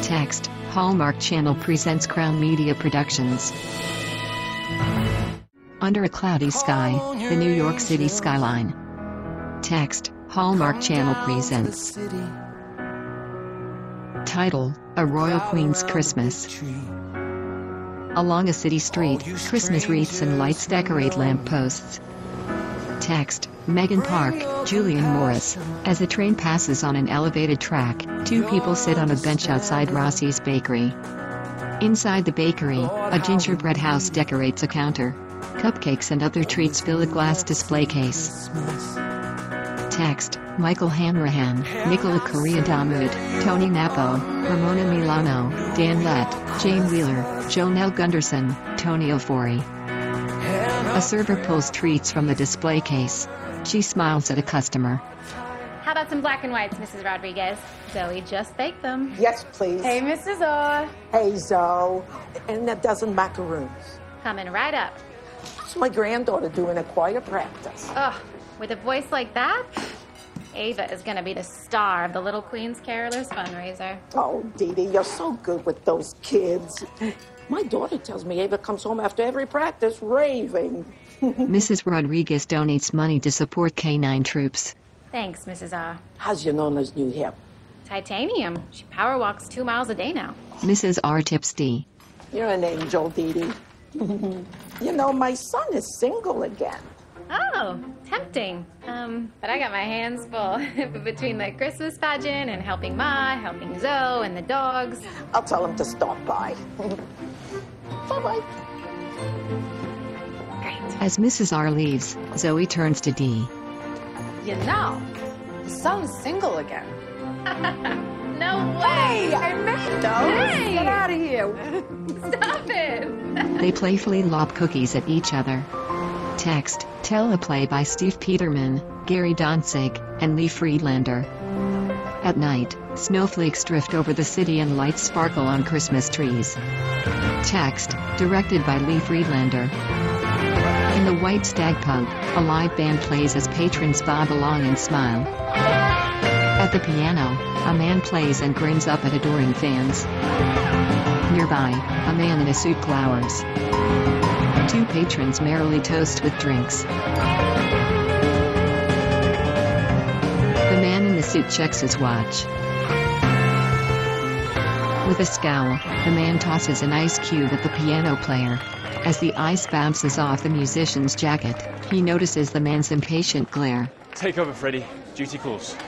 Text, Hallmark Channel presents Crown Media Productions. Under a cloudy sky, the New York City skyline. Text, Hallmark Channel presents. Title, A Royal Queen's Christmas. Along a city street, Christmas wreaths and lights decorate lampposts. Text, Meghan Park, Julian Morris. As a train passes on an elevated track, two people sit on a bench outside Rossi's bakery. Inside the bakery, a gingerbread house decorates a counter. Cupcakes and other treats fill a glass display case. Text, Michael Hanrahan, Nicola Correa Damoud, Tony Napo, Ramona Milano, Dan Lett, Jane Wheeler, Jonelle Gunderson, Tony Ofori. A server pulls treats from the display case. She smiles at a customer. How about some black and whites, Mrs. Rodriguez? Zoe just baked them. Yes, please. Hey, Mrs. Orr. Hey, Zoe. And a dozen macaroons. Coming right up. What's my granddaughter doing at choir practice? Ugh, with a voice like that, Ava is going to be the star of the Little Queen's Carolers fundraiser. Oh, Dee Dee, you're so good with those kids. My daughter tells me Ava comes home after every practice raving. Mrs. Rodriguez donates money to support K-9 troops. Thanks, Mrs. R. How's your Nona's new hip? Titanium. She power walks 2 miles a day now. Mrs. R tips D. You're an angel, Dee Dee. You know, my son is single again. Oh, tempting. But I got my hands full between the Christmas pageant and helping Ma, helping Zoe and the dogs. I'll tell him to stop by. Bye-bye. Great. As Mrs. R leaves, Zoe turns to D. You know, the son's single again. No way! Hey, I made those. Hey! Get out of here. Stop it! They playfully lob cookies at each other. Text, teleplay by Steve Peterman, Gary Danzig, and Lee Friedlander. At night, snowflakes drift over the city and lights sparkle on Christmas trees. Text, directed by Lee Friedlander. In the White Stag Pub, a live band plays as patrons bob along and smile. At the piano, a man plays and grins up at adoring fans. Nearby, a man in a suit glowers. Two patrons merrily toast with drinks. The man in the suit checks his watch. With a scowl, the man tosses an ice cube at the piano player. As the ice bounces off the musician's jacket, he notices the man's impatient glare. Take over, Freddie. Duty calls.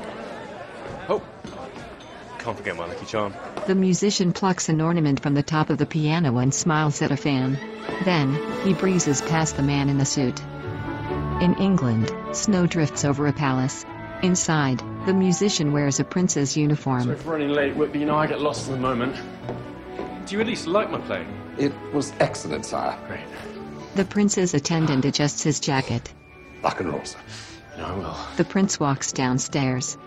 Oh, can't forget my lucky charm. The musician plucks an ornament from the top of the piano and smiles at a fan. Then, he breezes past the man in the suit. In England, snow drifts over a palace. Inside, the musician wears a prince's uniform. Sorry for running late, Whitby. You know I get lost in the moment. Do you at least like my playing? It was excellent, sire. Great. The prince's attendant adjusts his jacket. Rock and roll, sir. No, I will. The prince walks downstairs.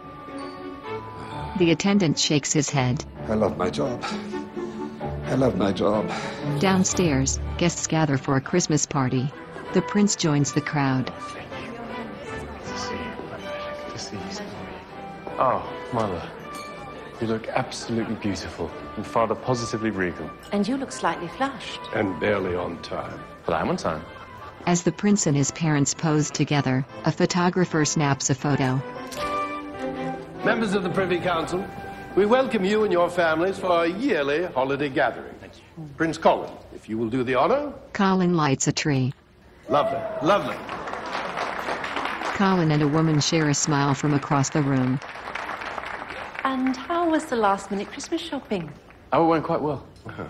The attendant shakes his head. I love my job. I love my job. Downstairs, guests gather for a Christmas party. The prince joins the crowd. Thank you. Good to see you. My pleasure. Good to see you, Story. Oh, Mother. You look absolutely beautiful, and Father positively regal. And you look slightly flushed. And barely on time. But I'm on time. As the prince and his parents pose together, a photographer snaps a photo. Members of the Privy Council, we welcome you and your families for our yearly holiday gathering. Thank you. Prince Colin, if you will do the honor. Colin lights a tree. Lovely, lovely. Colin and a woman share a smile from across the room. And how was the last-minute Christmas shopping? Oh, it went quite well.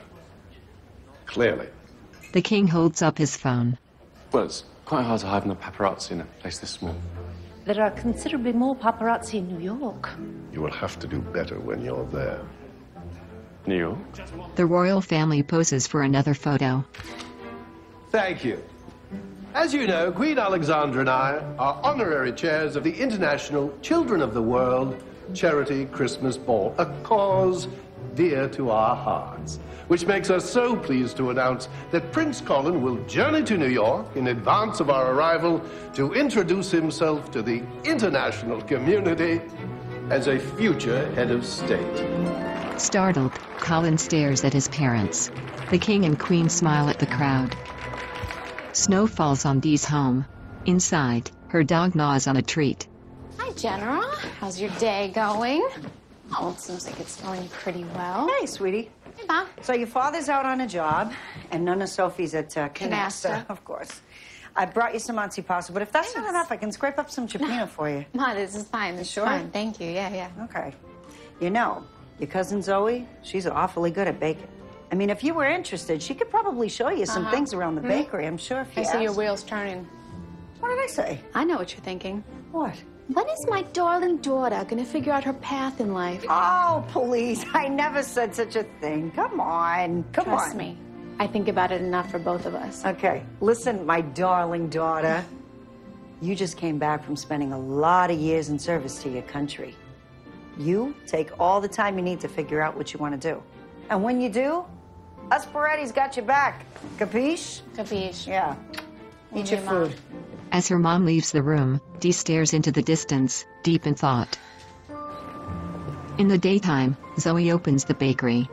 Clearly. The king holds up his phone. Well, it's quite hard to hide from the paparazzi in a place this small. There are considerably more paparazzi in New York. You will have to do better when you're there. New York? The royal family poses for another photo. Thank you. As you know, Queen Alexandra and I are honorary chairs of the International Children of the World Charity Christmas Ball, a cause dear to our hearts, which makes us so pleased to announce that Prince Colin will journey to New York in advance of our arrival to introduce himself to the international community as a future head of state. Startled, Colin stares at his parents. The king and queen smile at the crowd. Snow falls on Dee's home. Inside, her dog gnaws on a treat. Hi, General. How's your day going? Oh, it seems like it's going pretty well. Hey, sweetie. Hey, Ma. So your father's out on a job, and none of Sophie's at Canasta, Canasta. of course. I brought you some antipasto, but if that's not enough, I can scrape up some cioppino for you. Ma, this is fine. This is Sure? fine. Thank you. Yeah. Okay. You know, your cousin Zoe, she's awfully good at baking. I mean, if you were interested, she could probably show you some things around the bakery. I'm sure if you I see your asked. wheels turning. What did I say? I know what you're thinking. What? When is my darling daughter gonna figure out her path in life? Oh, please. I never said such a thing. Come on. Come Trust on. me. I think about it enough for both of us. Okay, listen, my darling daughter. You just came back from spending a lot of years in service to your country. You take all the time you need to figure out what you want to do. And when you do, us Peretti's got your back. Capiche? Capiche? Yeah. Eat your Okay, Mom. food. As her mom leaves the room, Dee stares into the distance, deep in thought. In the daytime, Zoe opens the bakery.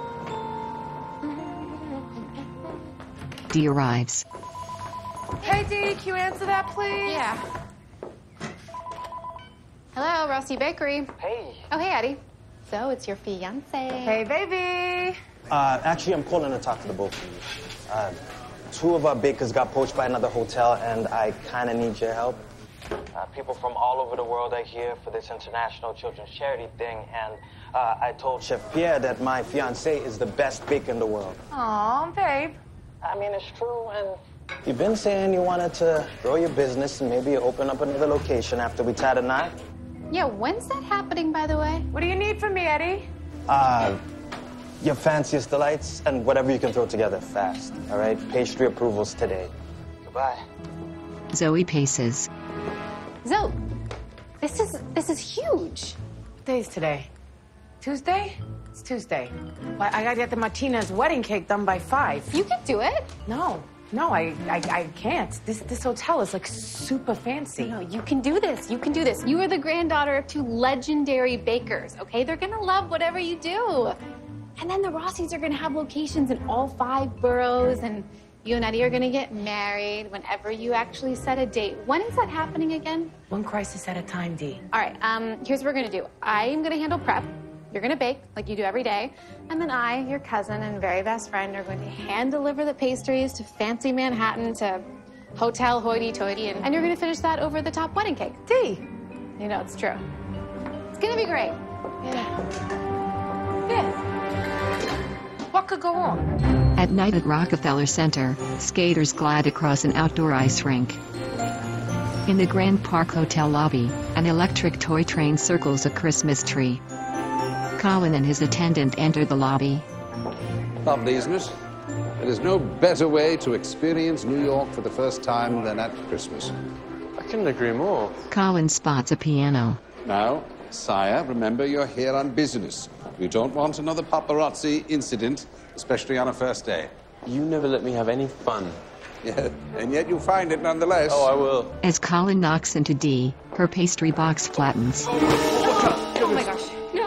Dee arrives. Hey, Dee, can you answer that, please? Yeah. Hello, Rusty Bakery. Hey. Oh, hey, Eddie. So, it's your fiance. Hey, baby. Actually, I'm calling to talk to the both of you. Two of our bakers got poached by another hotel, and I kind of need your help. People from all over the world are here for this international children's charity thing, and I told Chef Pierre that my fiance is the best baker in the world. Aw, babe. I mean, it's true, and you've been saying you wanted to grow your business and maybe open up another location after we tied a knot. Yeah, when's that happening, by the way? What do you need from me, Eddie? Your fanciest delights and whatever you can throw together fast, all right? Pastry approvals today. Goodbye. Zoe paces. Zoe, this is huge. What day is today? Tuesday? It's Tuesday. Well, I gotta get the Martinez wedding cake done by 5. You can do it. No, I can't. This hotel is like super fancy. No, you can do this. You can do this. You are the granddaughter of 2 legendary bakers, okay? They're gonna love whatever you do. And then the Rossies are gonna have locations in all 5 boroughs, and you and Eddie are gonna get married whenever you actually set a date. When is that happening again? One crisis at a time, Dee. All right, here's what we're gonna do. I'm gonna handle prep. You're gonna bake like you do every day. And then I, your cousin and very best friend, are going to hand deliver the pastries to fancy Manhattan, to hotel hoity-toity, and you're gonna finish that over the top wedding cake. Dee. You know it's true. It's gonna be great. Yeah. What could go wrong? At night at Rockefeller Center, skaters glide across an outdoor ice rink. In the Grand Park Hotel lobby, an electric toy train circles a Christmas tree. Colin and his attendant enter the lobby. Lovely, isn't it? There is no better way to experience New York for the first time than at Christmas. I couldn't agree more. Colin spots a piano. Now, sire, remember you're here on business. You don't want another paparazzi incident, especially on a first day. You never let me have any fun. Yeah, and yet you find it nonetheless. Oh, I will. As Colin knocks into Dee, her pastry box flattens. Oh my gosh.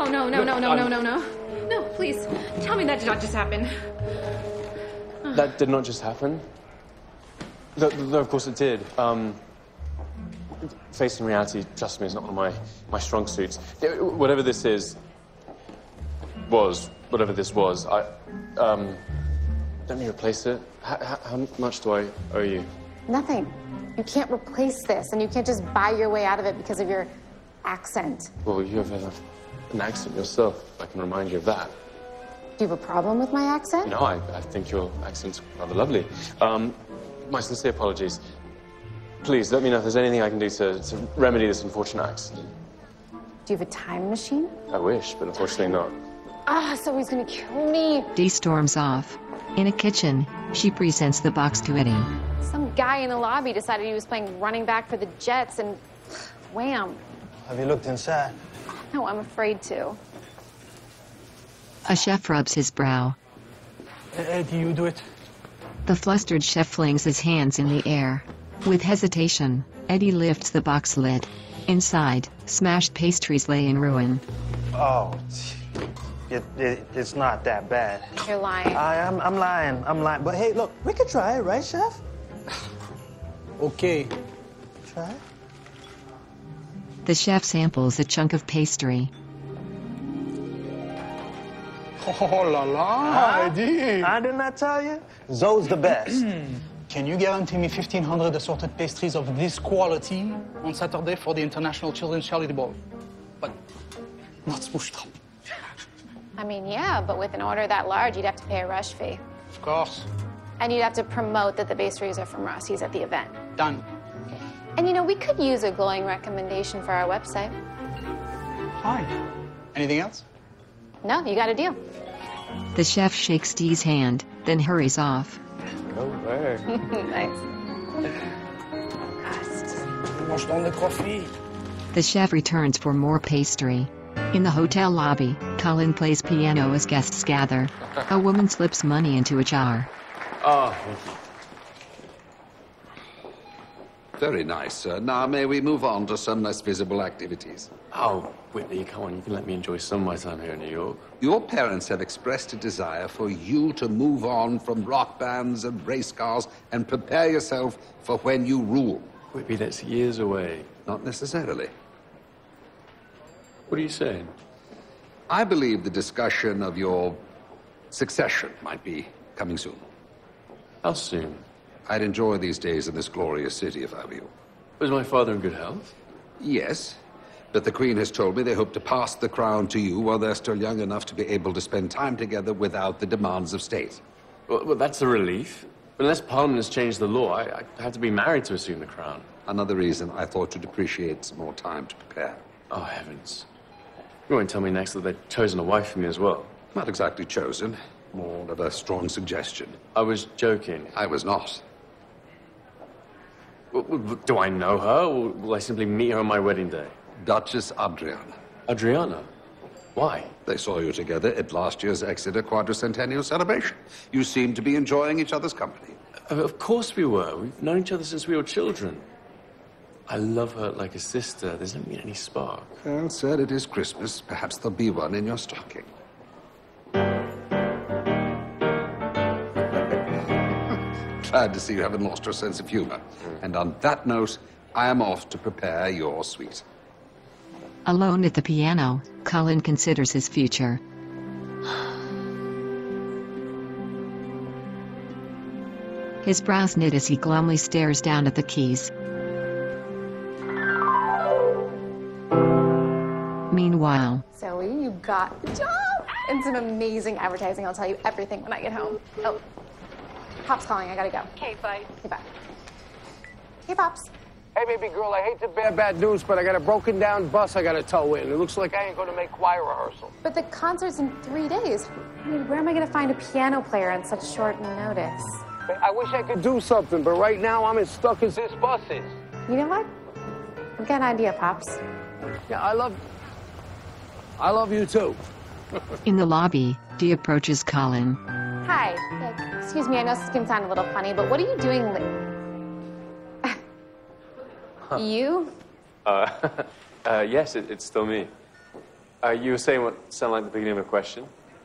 No, please. Tell me that did not just happen. That did not just happen. Though, of course it did. Facing reality, trust me, is not one of my strong suits. Whatever this was, let me replace it. How much do I owe you? Nothing. You can't replace this, and you can't just buy your way out of it because of your accent. Well, you have an accent yourself. I can remind you of that. Do you have a problem with my accent? No, I think your accent's rather lovely. My sincere apologies. Please, let me know if there's anything I can do to remedy this unfortunate accident. Do you have a time machine? I wish, but unfortunately not. So he's gonna kill me. Dee storms off. In a kitchen, she presents the box to Eddie. Some guy in the lobby decided he was playing running back for the Jets, and wham. Have you looked inside? No, I'm afraid to. A chef rubs his brow. Eddie, you do it. The flustered chef flings his hands in the air. With hesitation, Eddie lifts the box lid. Inside, smashed pastries lay in ruin. Oh, It's not that bad. You're lying. I'm lying. But hey, look, we could try it, right, chef? Okay. Try it. The chef samples a chunk of pastry. Oh la la, Eddie. I did not tell you. Zoe's the best. Can you guarantee me 1,500 assorted pastries of this quality on Saturday for the International Children's Charity Ball? But not Smushtrap. I mean, yeah, but with an order that large, you'd have to pay a rush fee. Of course. And you'd have to promote that the pastries are from Rossi's at the event. Done. And you know, we could use a glowing recommendation for our website. Hi. Anything else? No, you got a deal. The chef shakes Dee's hand, then hurries off. Go away. Nice. Washed on the coffee. The chef returns for more pastry. In the hotel lobby, Colin plays piano as guests gather. A woman slips money into a jar. Oh, thank you. Very nice, sir. Now, may we move on to some less visible activities? Oh, Whitney, come on, you can let me enjoy some of my time here in New York. Your parents have expressed a desire for you to move on from rock bands and race cars and prepare yourself for when you rule. Whitby, that's years away. Not necessarily. What are you saying? I believe the discussion of your succession might be coming soon. How soon? I'd enjoy these days in this glorious city if I were you. Was my father in good health? Yes, but the Queen has told me they hope to pass the crown to you while they're still young enough to be able to spend time together without the demands of state. Well, that's a relief. But unless Parliament has changed the law, I have to be married to assume the crown. Another reason I thought you'd appreciate some more time to prepare. Oh, heavens. You won't tell me next that they've chosen a wife for me as well. Not exactly chosen. More of a strong suggestion. I was joking. I was not. Do I know her, or will I simply meet her on my wedding day? Duchess Adriana. Adriana? Why? They saw you together at last year's Exeter Quadricentennial celebration. You seemed to be enjoying each other's company. Of course we were. We've known each other since we were children. I love her like a sister. There's never been any spark. Well, sir, it is Christmas. Perhaps there'll be one in your stocking. Glad to see you haven't lost your sense of humor. And on that note, I am off to prepare your suite. Alone at the piano, Colin considers his future. His brows knit as he glumly stares down at the keys. Meanwhile, Zoe, you got the job! And some amazing advertising. I'll tell you everything when I get home. Oh, Pop's calling. I gotta go. Okay, bye. Okay, bye. Hey, Pops. Hey, baby girl, I hate to bear bad news, but I got a broken down bus I gotta tow in. It looks like I ain't gonna make choir rehearsal. But the concert's in 3 days. I mean, where am I gonna find a piano player on such short notice? I wish I could do something, but right now I'm as stuck as this bus is. You know what? I've got an idea, Pops. Yeah, I love you too. in the lobby, Dee approaches Colin. Hi. Excuse me, I know this can sound a little funny, but what are you doing? You? Yes, it's still me. You were saying what sounded like the beginning of a question?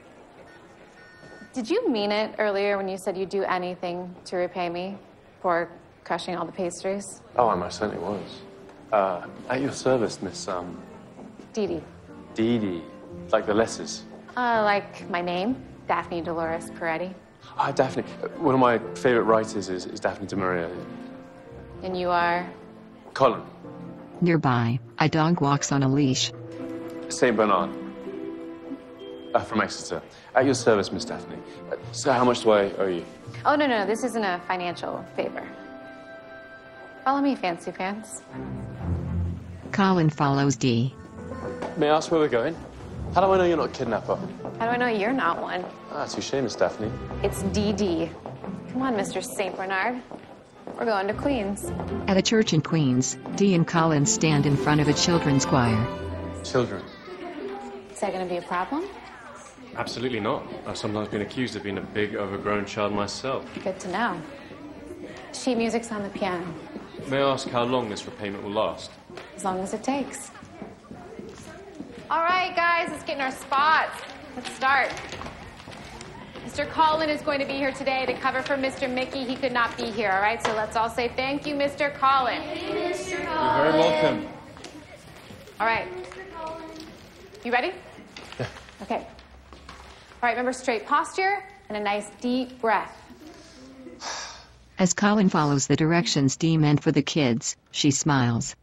Did you mean it earlier when you said you'd do anything to repay me for crushing all the pastries? Oh, I most certainly was. At your service, Miss, Dee Dee. Dee Dee. Like the letters. Like my name, Daphne Dolores Peretti. Ah, Daphne. One of my favorite writers is Daphne du Maurier. And you are? Colin. Nearby, a dog walks on a leash. St. Bernard. From Exeter. At your service, Miss Daphne. So how much do I owe you? Oh, no, this isn't a financial favor. Follow me, fancy pants. Colin follows Dee. May I ask where we're going? How do I know you're not a kidnapper? How do I know you're not one? Ah, touché, Miss Daphne. It's DD. Come on, Mr. St. Bernard. We're going to Queens. At a church in Queens, Dee and Colin stand in front of a children's choir. Children. Is that going to be a problem? Absolutely not. I've sometimes been accused of being a big, overgrown child myself. Good to know. Sheet music's on the piano. May I ask how long this repayment will last? As long as it takes. All right, guys, let's get in our spots. let's start. Mr. Colin is going to be here today to cover for Mr. Mickey. He could not be here, all right? So let's all say thank you, Mr. Colin. You're very welcome. All right. You ready? Yeah. Okay. All right, remember straight posture and a nice deep breath. As Colin follows the directions Dee meant for the kids, she smiles.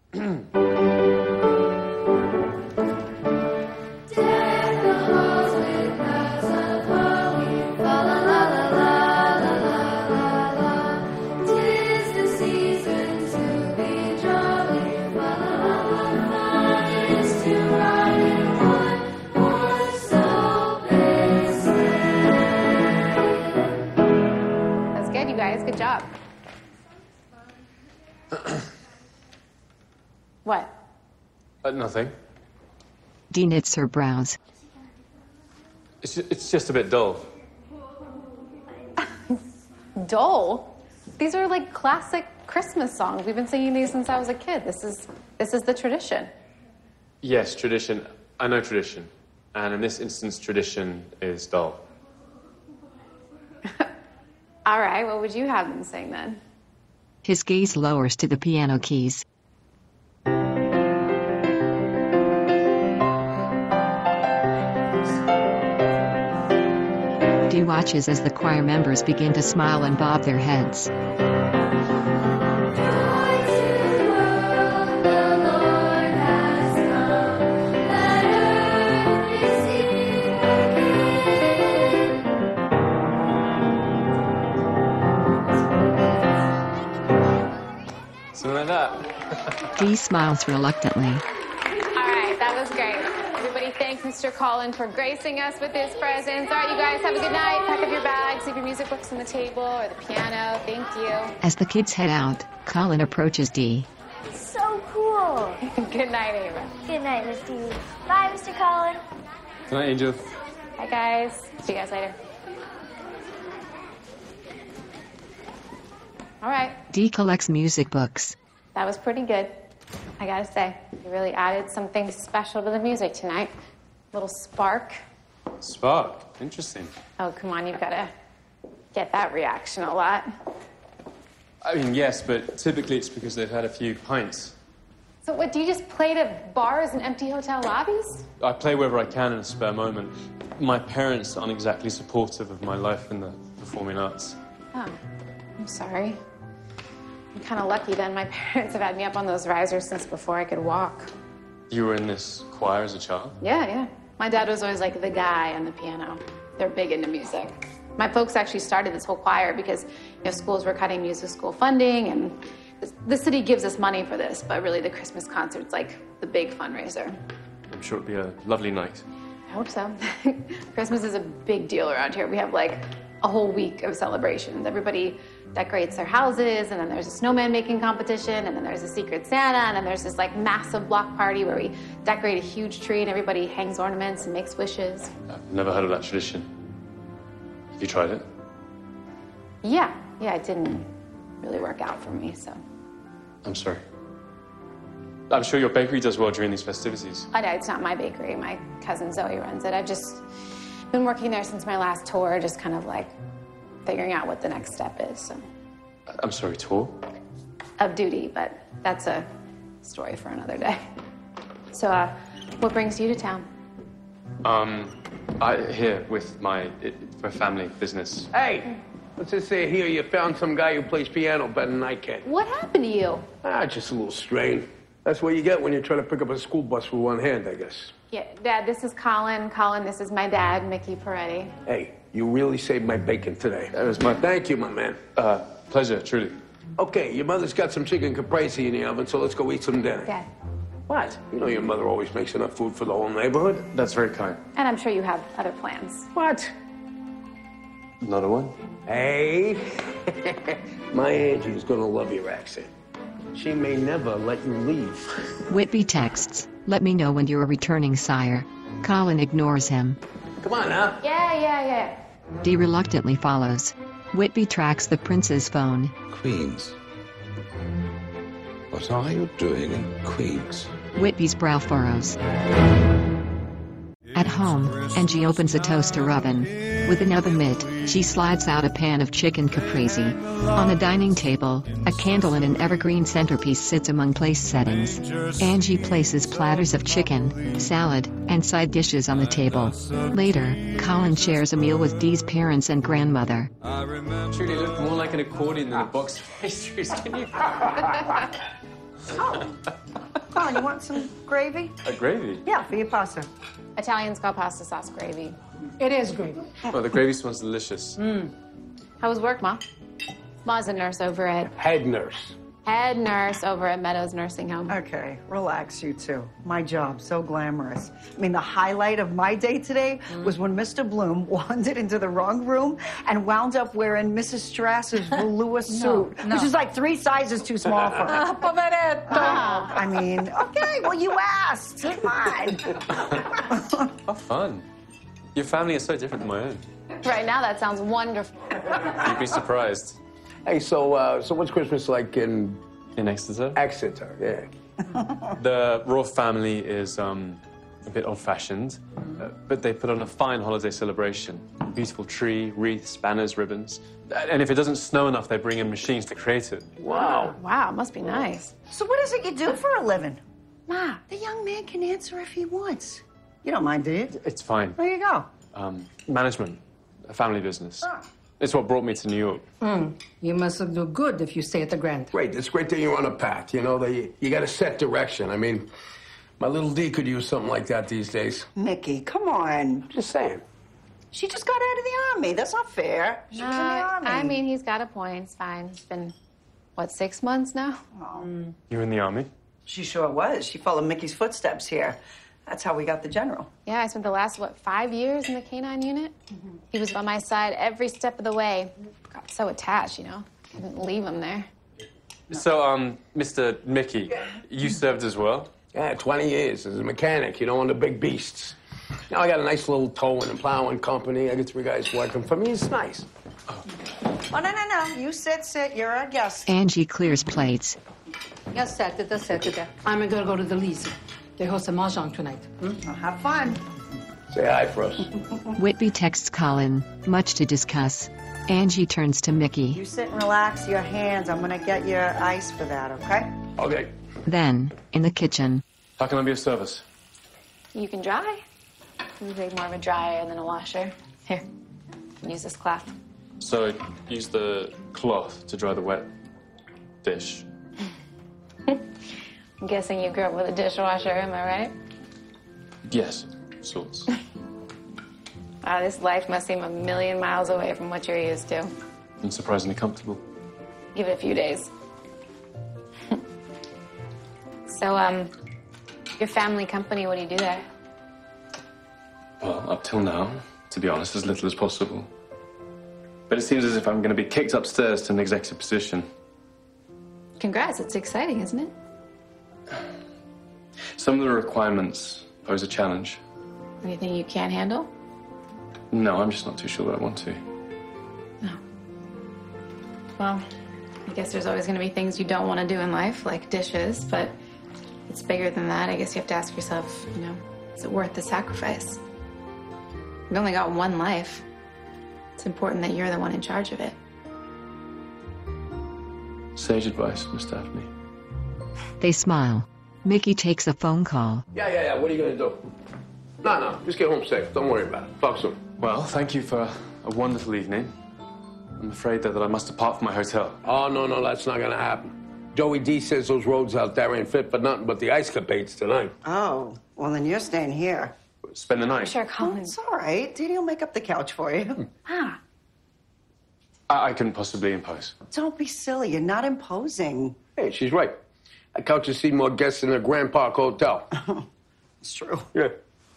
That's good, you guys. Good job. What? Nothing. Dee knits her brows. It's just a bit dull. Dull? These are like classic Christmas songs. We've been singing these since I was a kid. This is the tradition. Yes, tradition. I know tradition. And in this instance, tradition is dull. All right, what would you have them sing then? His gaze lowers to the piano keys. Dee watches as the choir members begin to smile and bob their heads. Something like that. Dee smiles reluctantly. All right, that was great. Everybody thank Mr. Colin for gracing us with his presence. All right, you guys, have a good night. Pack up your bags, leave your music books on the table or the piano. Thank you. As the kids head out, Colin approaches Dee. So cool. Good night, Ava. Good night, Miss Dee. Bye, Mr. Colin. Good night, Angel. Bye, guys. See you guys later. All right, Dee collects music books. that was pretty good. I gotta say, you really added something special to the music tonight. Little spark. Spark. Interesting. Oh, come on, you've gotta get that reaction a lot. I mean, yes, but typically it's because they've had a few pints. So what, do you just play to bars and empty hotel lobbies? I play wherever I can in a spare moment. My parents aren't exactly supportive of my life in the performing arts. Oh, I'm sorry. I'm kind of lucky then. My parents have had me up on those risers since before I could walk. You were in this choir as a child? Yeah. My dad was always like the guy on the piano. They're big into music. My folks actually started this whole choir because, schools were cutting music school funding, and the city gives us money for this, but really the Christmas concert's like the big fundraiser. I'm sure it'd be a lovely night. I hope so. Christmas is a big deal around here. We have like a whole week of celebrations. Everybody decorates their houses, and then there's a snowman making competition, and then there's a secret Santa, and then there's this like massive block party where we decorate a huge tree and everybody hangs ornaments and makes wishes. I've never heard of that tradition. Have you tried it? Yeah, it didn't really work out for me, so. I'm sorry. I'm sure your bakery does well during these festivities. I know, it's not my bakery. My cousin Zoe runs it. I've just been working there since my last tour, just kind of like figuring out what the next step is, so. I'm sorry, tour? Of duty, but that's a story for another day. So, what brings you to town? Here with my family business. Hey, let's just say here you found some guy who plays piano better than I can. What happened to you? Just a little strain. That's what you get when you try to pick up a school bus with one hand, I guess. Yeah, Dad, this is Colin. Colin, this is my dad, Mickey Peretti. Hey, you really saved my bacon today. That was my... Thank you, my man. Pleasure, truly. Okay, your mother's got some chicken caprese in the oven, so let's go eat some dinner. Dad. What? You know your mother always makes enough food for the whole neighborhood. That's very kind. And I'm sure you have other plans. What? Another one? Hey, my Angie's gonna love your accent. She may never let you leave. Whitby texts, "Let me know when you're returning, sire." Colin ignores him. Come on, now. Yeah. Dee reluctantly follows. Whitby tracks the prince's phone. Queens. What are you doing in Queens? Whitby's brow furrows. At home, Angie opens a toaster oven. With an oven mitt, she slides out a pan of chicken caprese. On a dining table, a candle and an evergreen centerpiece sits among place settings. Angie places platters of chicken, salad, and side dishes on the table. Later, Colin shares a meal with Dee's parents and grandmother. Truly looked more like an accordion than a box of pastries. Can you? Colin, you want some gravy? A gravy? Yeah, for your pasta. Italians call pasta sauce gravy. It is gravy. Well, the gravy smells delicious. How was work, Ma? Ma's a nurse over at... Head nurse. Head nurse over at Meadows Nursing Home. Okay, relax, you two. My job, so glamorous. I mean, the highlight of my day today was when Mr. Bloom wandered into the wrong room and wound up wearing Mrs. Strasser's velour suit, which is like 3 sizes too small for her. Poveretto. I mean, okay, well, you asked. Come on. How fun. Your family is so different from my own. Right now, that sounds wonderful. You'd be surprised. Hey, so what's Christmas like in Exeter? Exeter, yeah. The Royal family is a bit old-fashioned, but they put on a fine holiday celebration. Beautiful tree, wreaths, banners, ribbons. And if it doesn't snow enough, they bring in machines to create it. Wow. Wow, must be nice. So what is it you do for a living? Ma, the young man can answer if he wants. You don't mind, do you? It's fine. There you go. Management, a family business. It's what brought me to New York. You must do good if you stay at the Grand. Great, it's great that you're on a path, you know, that you got a set direction. I mean, my little D could use something like that these days. Mickey, come on. Just saying. She just got out of the Army. That's not fair. She was in the Army. I mean, he's got a point. It's fine. It's been, what, 6 months now? You're in the Army? She sure was. She followed Mickey's footsteps here. That's how we got the general. Yeah, I spent the last, 5 years in the K-9 unit? He was by my side every step of the way. Got so attached, you know. Couldn't leave him there. So, Mr. Mickey, you served as well? Yeah, 20 years as a mechanic, you know, on the big beasts. Now I got a nice little towing and plowing company. I get 3 guys working for me. It's nice. Oh, no. You sit. You're our guest. Angie clears plates. Yes, Saturday. I'm gonna go to the Lise. They host a mahjong tonight. Well, have fun. Say hi for us. Whitby texts Colin, much to discuss. Angie turns to Mickey. You sit and relax your hands. I'm gonna get your ice for that, okay? Okay. Then, in the kitchen. How can I be of service? You can dry. You make more of a dryer than a washer. Here, use this cloth. So, use the cloth to dry the wet dish. I'm guessing you grew up with a dishwasher, am I right? Yes, sorts. Wow, this life must seem a million miles away from what you're used to. And surprisingly comfortable. Give it a few days. So, your family company, what do you do there? Well, up till now, to be honest, as little as possible. But it seems as if I'm going to be kicked upstairs to an executive position. Congrats, it's exciting, isn't it? Some of the requirements pose a challenge. Anything you can't handle? No, I'm just not too sure that I want to. No. Well, I guess there's always going to be things you don't want to do in life, like dishes, but it's bigger than that. I guess you have to ask yourself, you know, is it worth the sacrifice? We've only got one life. It's important that you're the one in charge of it. Sage advice, Miss Daphne. They smile. Mickey takes a phone call. Yeah. What are you gonna do? No. Just get home safe. Don't worry about it. Talk soon. Well, thank you for a wonderful evening. I'm afraid that I must depart from my hotel. Oh, no, that's not gonna happen. Joey D says those roads out there ain't fit for nothing but the ice capates tonight. Oh, well, then you're staying here. Spend the night. Sure, Colin. It's all right. Dee will make up the couch for you. I couldn't possibly impose. Don't be silly. You're not imposing. Hey, she's right. That couch has seen more guests than the Grand Park Hotel. It's true. Yeah.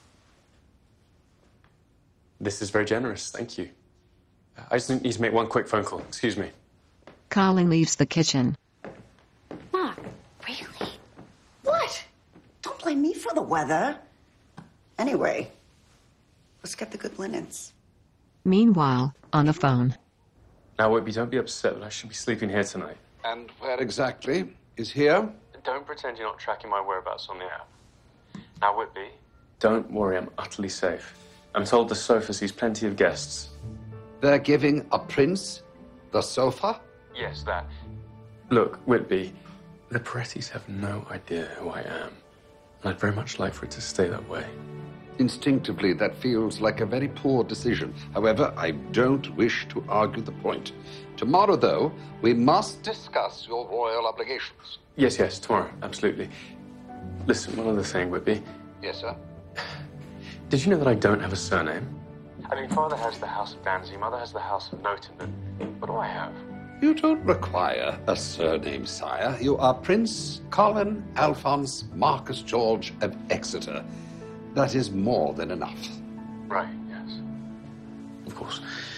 This is very generous. Thank you. I just need to make one quick phone call. Excuse me. Colin leaves the kitchen. Ma, really? What? Don't blame me for the weather. Anyway, let's get the good linens. Meanwhile, on the phone. Now, Whitby, don't be upset, but I should be sleeping here tonight. And where exactly is here? Don't pretend you're not tracking my whereabouts on the app. Now, Whitby, Don't worry, I'm utterly safe. I'm told the sofa sees plenty of guests. They're giving a prince the sofa? Yes, that. Look, Whitby, the Perettis have no idea who I am. And I'd very much like for it to stay that way. Instinctively, that feels like a very poor decision. However, I don't wish to argue the point. Tomorrow, though, we must discuss your royal obligations. Yes, tomorrow, absolutely. Listen, one other thing, Whitby. Yes, sir? Did you know that I don't have a surname? I mean, father has the House of Danzy, mother has the House of Noten, but what do I have? You don't require a surname, sire. You are Prince Colin Alphonse Marcus George of Exeter. That is more than enough. Right, yes. Of course.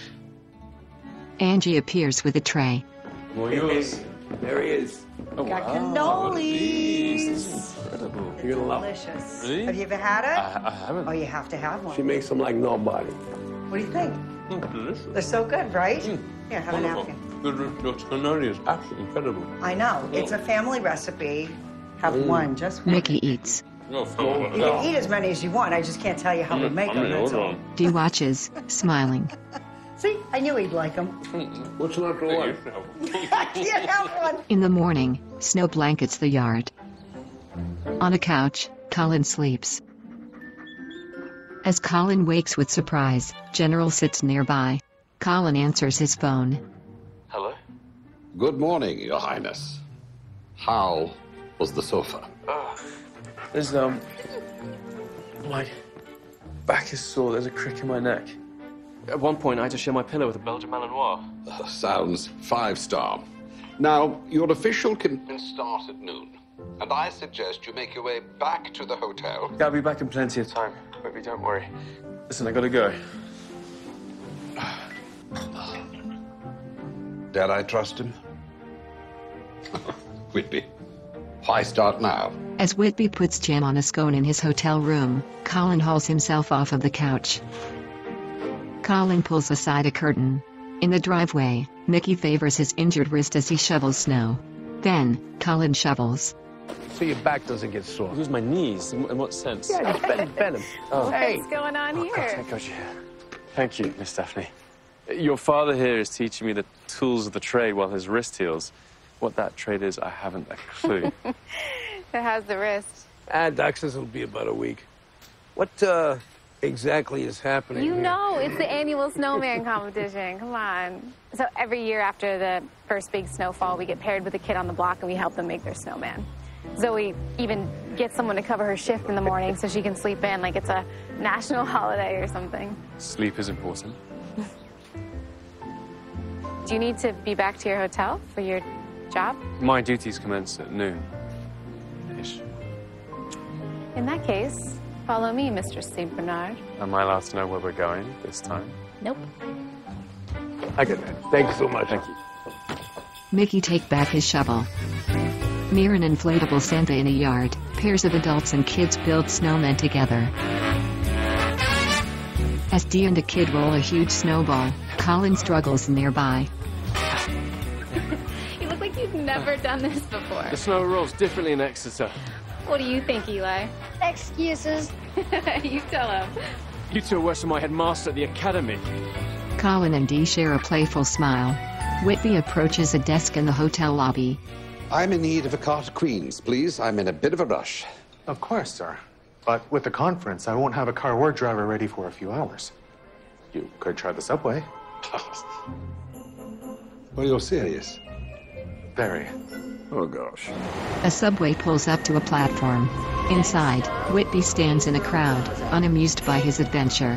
Angie appears with a tray. More yours. There he is. Got cannolis. Incredible. You're gonna love it. Delicious. Really? Have you ever had it? I haven't. Oh, you have to have one. She makes them like nobody. What do you think? Delicious. They're so good, right? Here, have a napkin. Your cannoli is absolutely incredible. I know. It's a family recipe. Have one, just one. Mickey eats. You can eat as many as you want. I just can't tell you how to make them. That's all. Dee watches, smiling. See, I knew he'd like them. What's not to like? I can't have one. In the morning, snow blankets the yard. On a couch, Colin sleeps. As Colin wakes with surprise, General sits nearby. Colin answers his phone. Hello? Good morning, Your Highness. How was the sofa? There's, my back is sore. There's a crick in my neck. At one point, I had to share my pillow with a Belgian Malinois. Sounds 5-star. Now, your official can start at noon, and I suggest you make your way back to the hotel. I'll be back in plenty of time. Whitby, don't worry. Listen, I gotta go. Dare I trust him? Whitby, why start now? As Whitby puts jam on a scone in his hotel room, Colin hauls himself off of the couch. Colin pulls aside a curtain. In the driveway, Mickey favors his injured wrist as he shovels snow. Then, Colin shovels. So your back doesn't get sore. Who's my knees? In what sense? Yeah, just bend them. Oh. Hey. What's going on here? Oh, gosh. Thank you, Miss Daphne. Your father here is teaching me the tools of the trade while his wrist heals. What that trade is, I haven't a clue. How's the wrist? Doc says it'll be about a week. What exactly is happening You here? know, it's the annual snowman competition. Come on. So every year after the first big snowfall, we get paired with a kid on the block and we help them make their snowman. Zoe even gets someone to cover her shift in the morning so she can sleep in like it's a national holiday or something. Sleep is important. Do you need to be back to your hotel for your job? My duties commence at noon. Ish. In that case, follow me, Mr. St. Bernard. Am I allowed to know where we're going this time? Nope. I get that. Thank you so much. Thank you. Mickey take back his shovel. Near an inflatable Santa in a yard, pairs of adults and kids build snowmen together. As Dee and a kid roll a huge snowball, Colin struggles nearby. You look like you've never done this before. The snow rolls differently in Exeter. What do you think, Eli? Excuses. You tell him. You two are worse than my headmaster at the academy. Colin and Dee share a playful smile. Whitby approaches a desk in the hotel lobby. I'm in need of a car to Queens, please. I'm in a bit of a rush. Of course, sir. But with the conference, I won't have a car or driver ready for a few hours. You could try the subway. Well, you're serious. Very. Oh, gosh. A subway pulls up to a platform. Inside, Whitby stands in a crowd, unamused by his adventure.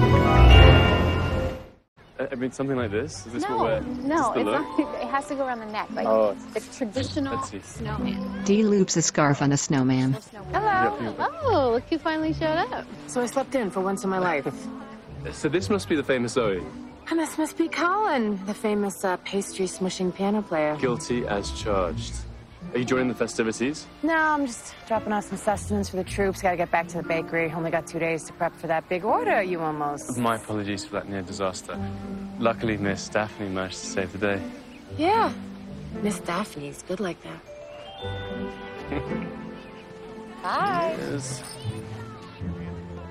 I mean, something like this? Is this No, what we're... no, is this the it's look? not. It has to go around the neck, like Oh. the traditional Let's see. snowman. Dee loops a scarf on a snowman. Hello. Oh, look who finally showed up. So I slept in for once in my life. So this must be the famous Zoe. And this must be Colin, the famous pastry smushing piano player. Guilty as charged. Are you joining the festivities? No, I'm just dropping off some sustenance for the troops. Gotta get back to the bakery. Only got 2 days to prep for that big order you almost... My apologies for that near disaster. Luckily, Miss Daphne managed to save the day. Yeah. Miss Daphne's good like that. Bye. Yes.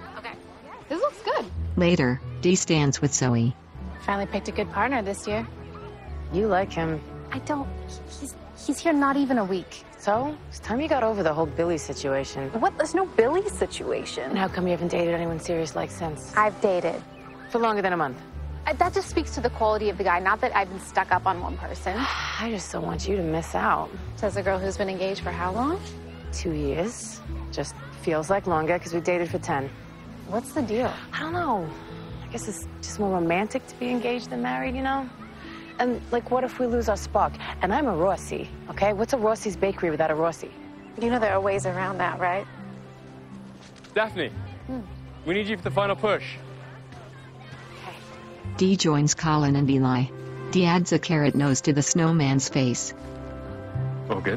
This looks good. Later, Dee stands with Zoe. Finally picked a good partner this year. You like him. I don't. He's here not even a week. So, it's time you got over the whole Billy situation. What? There's no Billy situation. And how come you haven't dated anyone serious like since? I've dated. For longer than a month. That just speaks to the quality of the guy, not that I've been stuck up on one person. I just don't want you to miss out. Says a girl who's been engaged for how long? 2 years. Just feels like longer because we dated for 10. What's the deal? I don't know. I guess it's just more romantic to be engaged than married, you know? And, like, what if we lose our spark? And I'm a Rossi, okay? What's a Rossi's bakery without a Rossi? You know there are ways around that, right? Daphne, we need you for the final push. Dee joins Colin and Eli. Dee adds a carrot nose to the snowman's face. All good?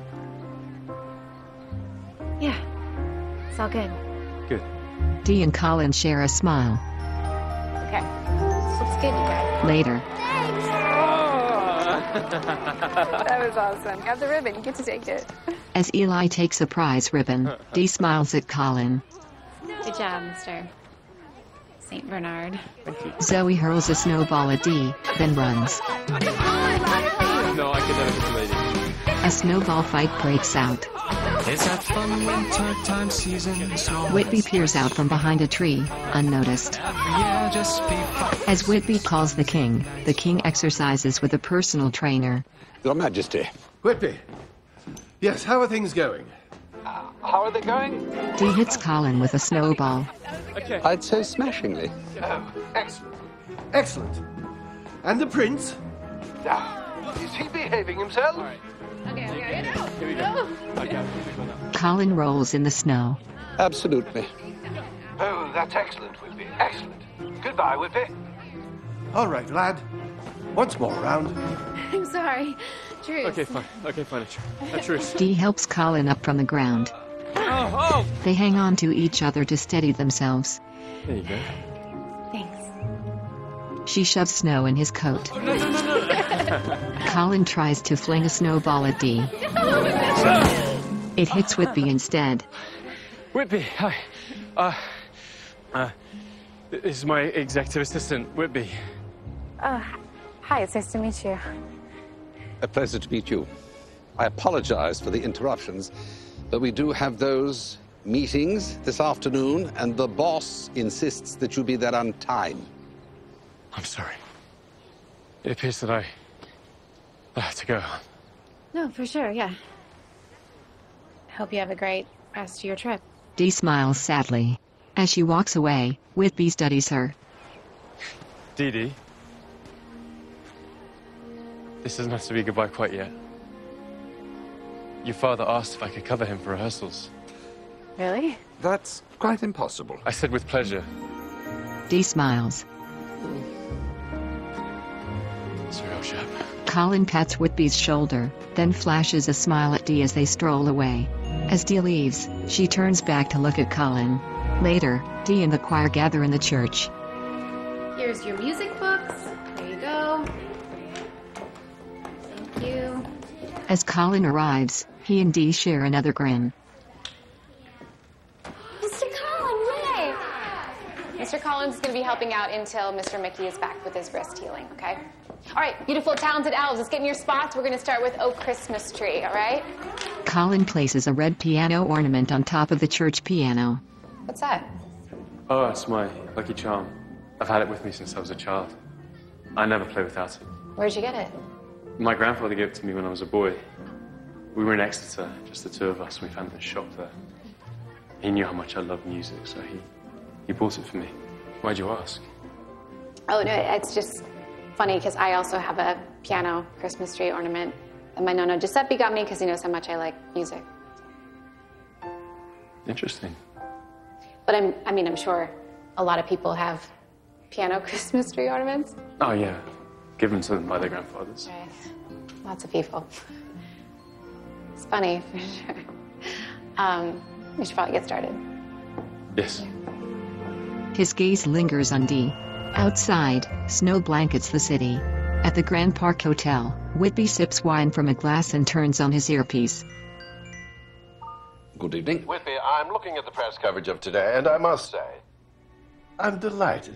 Yeah. It's all good. Good. Dee and Colin share a smile. Okay. This looks good, you guys. Later, That was awesome. Got the ribbon. You get to take it. as Eli takes a prize ribbon, Dee smiles at Colin. Good job, Mr. St. Bernard. Zoe hurls a snowball at Dee, then runs. No, I could never get the lady. A snowball fight breaks out. It's that fun winter time season. So Whitby peers out from behind a tree, unnoticed. yeah, just be fun. As Whitby calls the king exercises with a personal trainer. Your Majesty. Whitby. Yes, how are things going? How are they going? Dee hits Colin with a snowball. Okay. I'd say smashingly. Oh, excellent. Excellent. And the prince? Is he behaving himself? All right. Okay. Here we go. Okay. Colin rolls in the snow. Absolutely. Oh, that's excellent, Whitby. Excellent. Goodbye, Whitby. All right, lad. Once more round. I'm sorry. Truce. Okay, fine. A truce. Dee helps Colin up from the ground. Oh! They hang on to each other to steady themselves. There you go. Thanks. She shoves snow in his coat. Colin tries to fling a snowball at Dee. It hits Whitby instead. Whitby, hi. This is my executive assistant, Whitby. Hi, it's nice to meet you. A pleasure to meet you. I apologize for the interruptions, but we do have those meetings this afternoon, and the boss insists that you be there on time. I'm sorry. It appears that I have to go. No, for sure, yeah. Hope you have a great rest of your trip. Dee smiles sadly. As she walks away, Whitby studies her. Dee Dee. This doesn't have to be goodbye quite yet. Your father asked if I could cover him for rehearsals. Really? That's quite impossible. I said with pleasure. Dee smiles. Sorry, old chap. Colin pats Whitby's shoulder, then flashes a smile at Dee as they stroll away. As Dee leaves, she turns back to look at Colin. Later, Dee and the choir gather in the church. Here's your music books. There you go. Thank you. As Colin arrives, he and Dee share another grin. Mr. Colin, yay! Mr. Collins is going to be helping out until Mr. Mickey is back with his wrist healing, okay? All right, beautiful, talented elves, let's get in your spots. We're going to start with Oh Christmas Tree, all right? Colin places a red piano ornament on top of the church piano. What's that? Oh, it's my lucky charm. I've had it with me since I was a child. I never play without it. Where'd you get it? My grandfather gave it to me when I was a boy. We were in Exeter, just the two of us, and we found it in a shop there. He knew how much I love music, so he bought it for me. Why'd you ask? Oh, no, it's just funny because I also have a piano Christmas tree ornament that my Nono Giuseppe got me because he knows how much I like music. Interesting. But I'm sure a lot of people have piano Christmas tree ornaments. Oh, yeah. Given to them by their grandfathers. Right. Lots of people. It's funny, for sure. We should probably get started. Yes. His gaze lingers on Dee. Outside, snow blankets the city. At the Grand Park Hotel, Whitby sips wine from a glass and turns on his earpiece. Good evening. Whitby, I'm looking at the press coverage of today, and I must say, I'm delighted.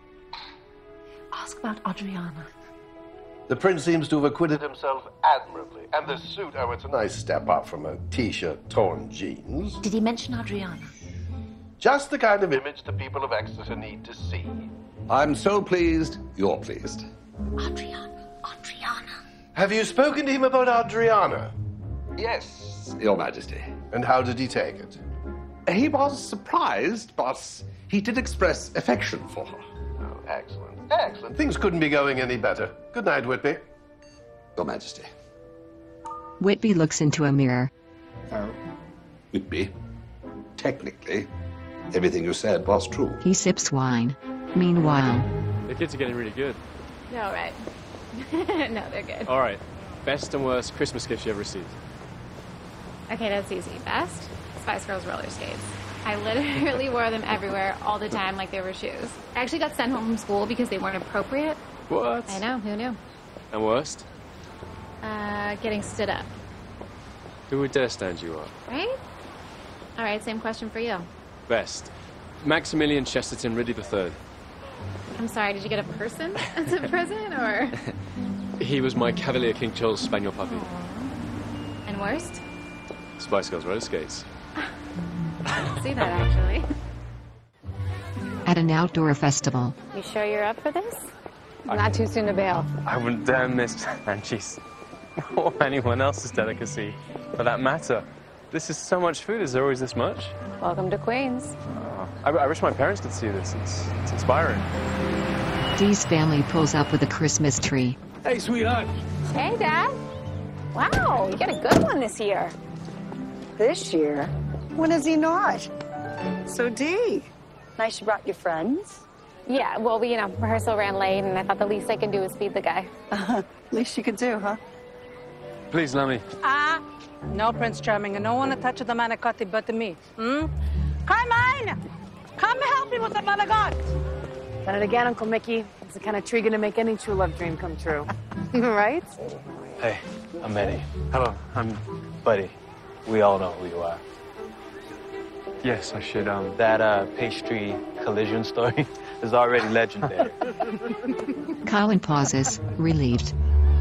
Ask about Adriana. The prince seems to have acquitted himself admirably. And the suit, oh, it's a nice step up from a t-shirt, torn jeans. Did he mention Adriana? Just the kind of image the people of Exeter need to see. I'm so pleased you're pleased. Adriana. Have you spoken to him about Adriana? Yes, Your Majesty. And how did he take it? He was surprised, but he did express affection for her. Oh, excellent. Excellent. Things couldn't be going any better. Good night, Whitby. Your Majesty. Whitby looks into a mirror. Whitby, technically, everything you said was true. He sips wine. Meanwhile, The kids are getting really good. Yeah, all right. No, they're good. All right. Best and worst Christmas gifts you ever received? Okay, that's easy. Best? Spice Girls roller skates. I literally wore them everywhere all the time like they were shoes. I actually got sent home from school because they weren't appropriate. What? I know, who knew? And worst? Getting stood up, Who would dare stand you up? right? All right, same question for you. Best. Maximilian Chesterton Ridley III. I'm sorry, did you get a person as a present, or? He was my Cavalier King Charles Spaniel puppy. And worst? Spice Girls roller skates. See that, actually. at an outdoor festival. You sure you're up for this? Not too soon to bail. I wouldn't dare miss Angie's or anyone else's delicacy, for that matter. This is so much food. Is there always this much? Welcome to Queens. I wish my parents could see this. It's inspiring. Dee's family pulls up with a Christmas tree. Hey, sweetheart. Hey, Dad. Wow, you got a good one this year. This year? When is he not? So, Dee, nice you brought your friends. Yeah, well, rehearsal ran late, and I thought the least I can do is feed the guy. Least you could do, huh? Please, Lummy. No, Prince Charming, and no one to touch the manicotti but me. Carmine! Come help me with the manigot! Done it again, Uncle Mickey. It's the kind of tree gonna make any true love dream come true. Right? Hey, I'm Eddie. Hello, I'm Buddy. We all know who you are. Yes, I should, That, pastry collision story is already legendary. Colin pauses, relieved.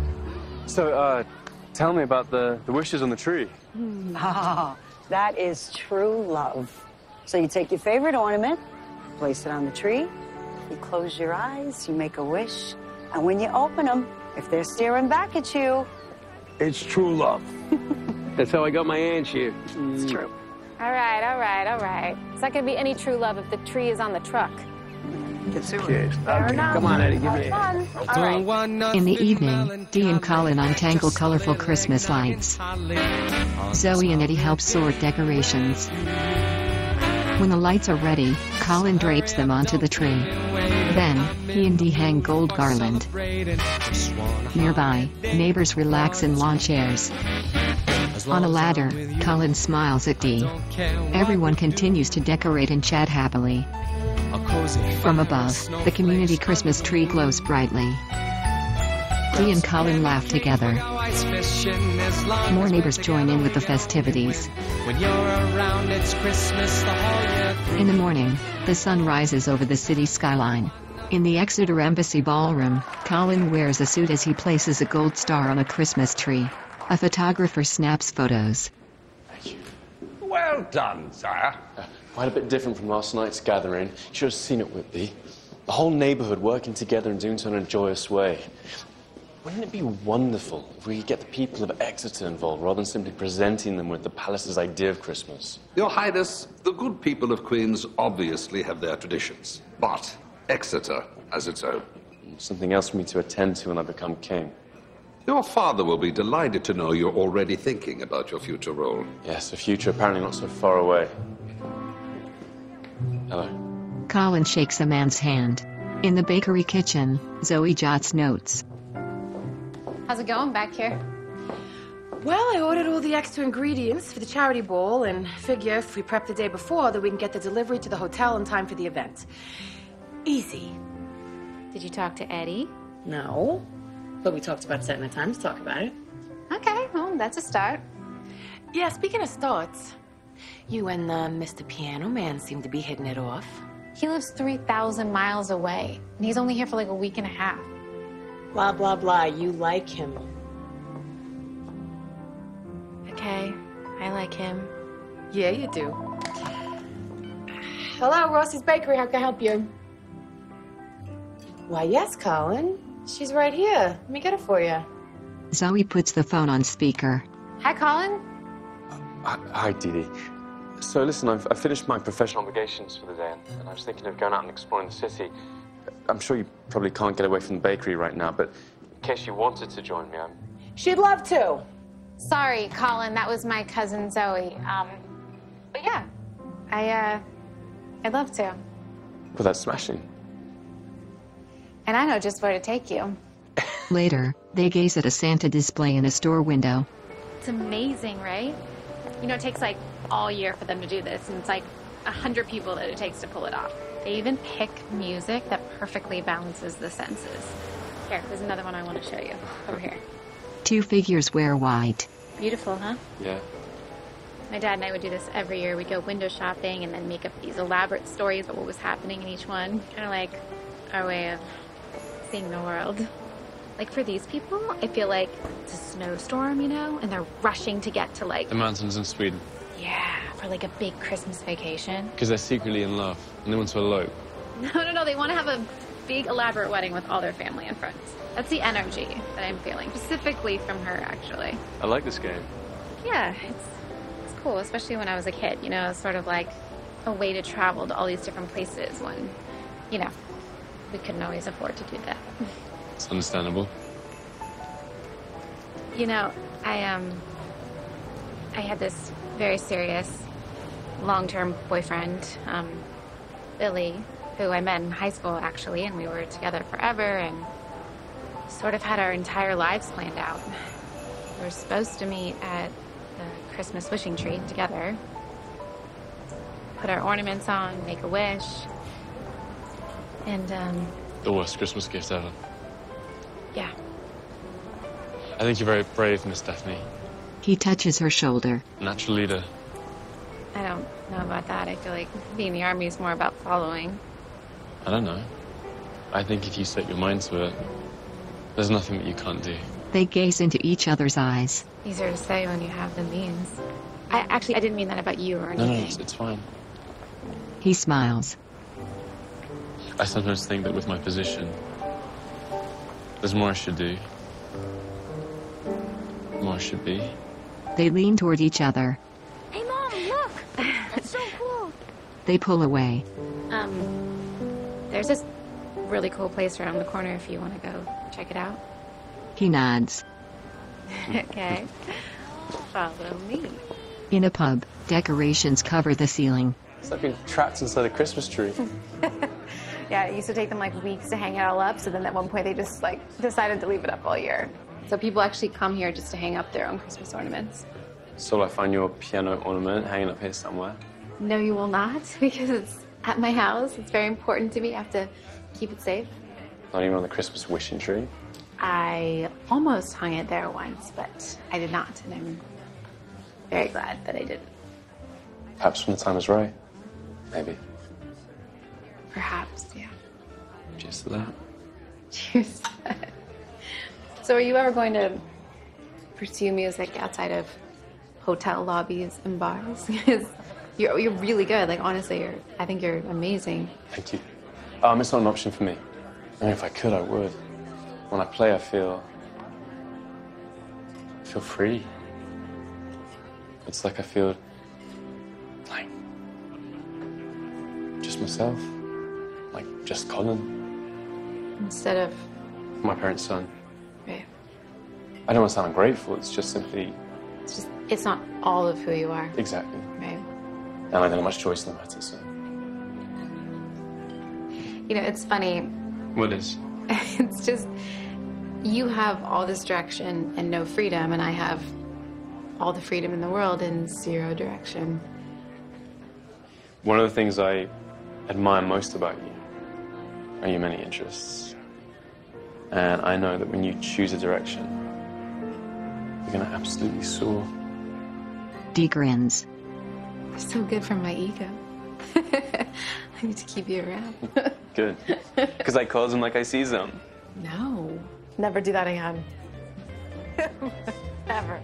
So, tell me about the wishes on the tree. Ah, that is true love. So you take your favorite ornament, place it on the tree, you close your eyes, you make a wish, and when you open them, if they're staring back at you... It's true love. That's how I got my aunt here. It's true. All right. It's not gonna be any true love if the tree is on the truck. Cheers. Come on, Eddie, give me a hand. All right. In the evening, Dee and Colin untangle colorful Christmas lights. Zoe and Eddie help sort decorations. When the lights are ready, Colin drapes them onto the tree. Then, he and Dee hang gold garland. Nearby, neighbors relax in lawn chairs. On a ladder, Colin smiles at Dee. Everyone continues to decorate and chat happily. From above, the community Christmas tree glows brightly. Dee and Colin laugh together. More neighbors join in with the festivities. In the morning, the sun rises over the city skyline. In the Exeter Embassy ballroom, Colin wears a suit as he places a gold star on a Christmas tree. A photographer snaps photos. Well done, sire. Quite a bit different from last night's gathering. You should have seen it, Whitby. The whole neighborhood working together and doing so in a joyous way. Wouldn't it be wonderful if we could get the people of Exeter involved rather than simply presenting them with the palace's idea of Christmas? Your Highness, the good people of Queens obviously have their traditions, but Exeter has its own. Something else for me to attend to when I become king. Your father will be delighted to know you're already thinking about your future role. Yes, a future apparently not so far away. Hello. Colin shakes a man's hand. In the bakery kitchen, Zoe jots notes. How's it going back here? Well, I ordered all the extra ingredients for the charity bowl and figure if we prep the day before that we can get the delivery to the hotel in time for the event. Easy. Did you talk to Eddie? No, but we talked about setting a time to talk about it. Okay, well, that's a start. Yeah, speaking of starts, you and Mr. Piano Man seem to be hitting it off. He lives 3,000 miles away, and he's only here for like a week and a half. Blah, blah, blah. You like him. Okay, I like him. Yeah, you do. Hello, Rossi's Bakery. How can I help you? Why, yes, Colin. She's right here. Let me get it for you. Zoe puts the phone on speaker. Hi, Colin. Hi, Dee Dee. So listen, I've finished my professional obligations for the day, and I was thinking of going out and exploring the city. I'm sure you probably can't get away from the bakery right now, but in case you wanted to join me, She'd love to. Sorry, Colin. That was my cousin Zoe. But yeah, I'd love to. Well, that's smashing. And I know just where to take you. Later, they gaze at a Santa display in a store window. It's amazing, right? You know, it takes like all year for them to do this, and it's like 100 people that it takes to pull it off. They even pick music that perfectly balances the senses. Here, there's another one I want to show you. Over here. Two figures wear white. Beautiful, huh? Yeah. My dad and I would do this every year. We'd go window shopping and then make up these elaborate stories about what was happening in each one. Kind of like our way of seeing the world. Like for these people, I feel like it's a snowstorm, you know, and they're rushing to get to like... The mountains in Sweden. Yeah, for like a big Christmas vacation. Because they're secretly in love, and they want to elope. No, they want to have a big elaborate wedding with all their family and friends. That's the energy that I'm feeling, specifically from her, actually. I like this game. Yeah, it's cool, especially when I was a kid, you know, sort of like a way to travel to all these different places when, you know, we couldn't always afford to do that. It's understandable. You know, I had this very serious long-term boyfriend, Billy, who I met in high school, actually, and we were together forever and sort of had our entire lives planned out. We were supposed to meet at the Christmas wishing tree together, put our ornaments on, make a wish, and, The worst Christmas gift ever. yeah. I think you're very brave, Miss Daphne. He touches her shoulder. Natural leader. I don't know about that. I feel like being in the Army is more about following. I don't know. I think if you set your mind to it, there's nothing that you can't do. They gaze into each other's eyes. Easier to say when you have the means. I didn't mean that about you or anything. No, it's fine. He smiles. I sometimes think that with my position, there's more I should do. More I should be. They lean toward each other. Hey, Mom, look! That's so cool. They pull away. There's this really cool place around the corner if you want to go check it out. He nods. Okay. Follow me. In a pub, decorations cover the ceiling. It's like being trapped inside a Christmas tree. Yeah, it used to take them like weeks to hang it all up, so then at one point they just like decided to leave it up all year. So people actually come here just to hang up their own Christmas ornaments. So will I find your piano ornament hanging up here somewhere? No, you will not, because it's at my house. It's very important to me. I have to keep it safe. Not even on the Christmas wishing tree? I almost hung it there once, but I did not, and I'm very glad that I didn't. Perhaps when the time is right. Maybe. Perhaps, yeah. Cheers to that. Cheers. So are you ever going to pursue music outside of hotel lobbies and bars? Because you're really good. Like, honestly, I think you're amazing. Thank you. It's not an option for me. I mean, if I could, I would. When I play, I feel free. It's like I feel like just myself, like just Colin. Instead of My parents' son. right. I don't want to sound ungrateful. It's just simply It's not all of who you are. exactly. Right. And I don't have much choice in the matter. So You know, it's funny. what is? It's just you have all this direction and no freedom, and I have all the freedom in the world and zero direction. One of the things I admire most about you are your many interests. And I know that when you choose a direction, you're going to absolutely soar. Dee grins. So good for my ego. I need to keep you around. Good. Because I calls them like I sees them. No. Never do that again. Never.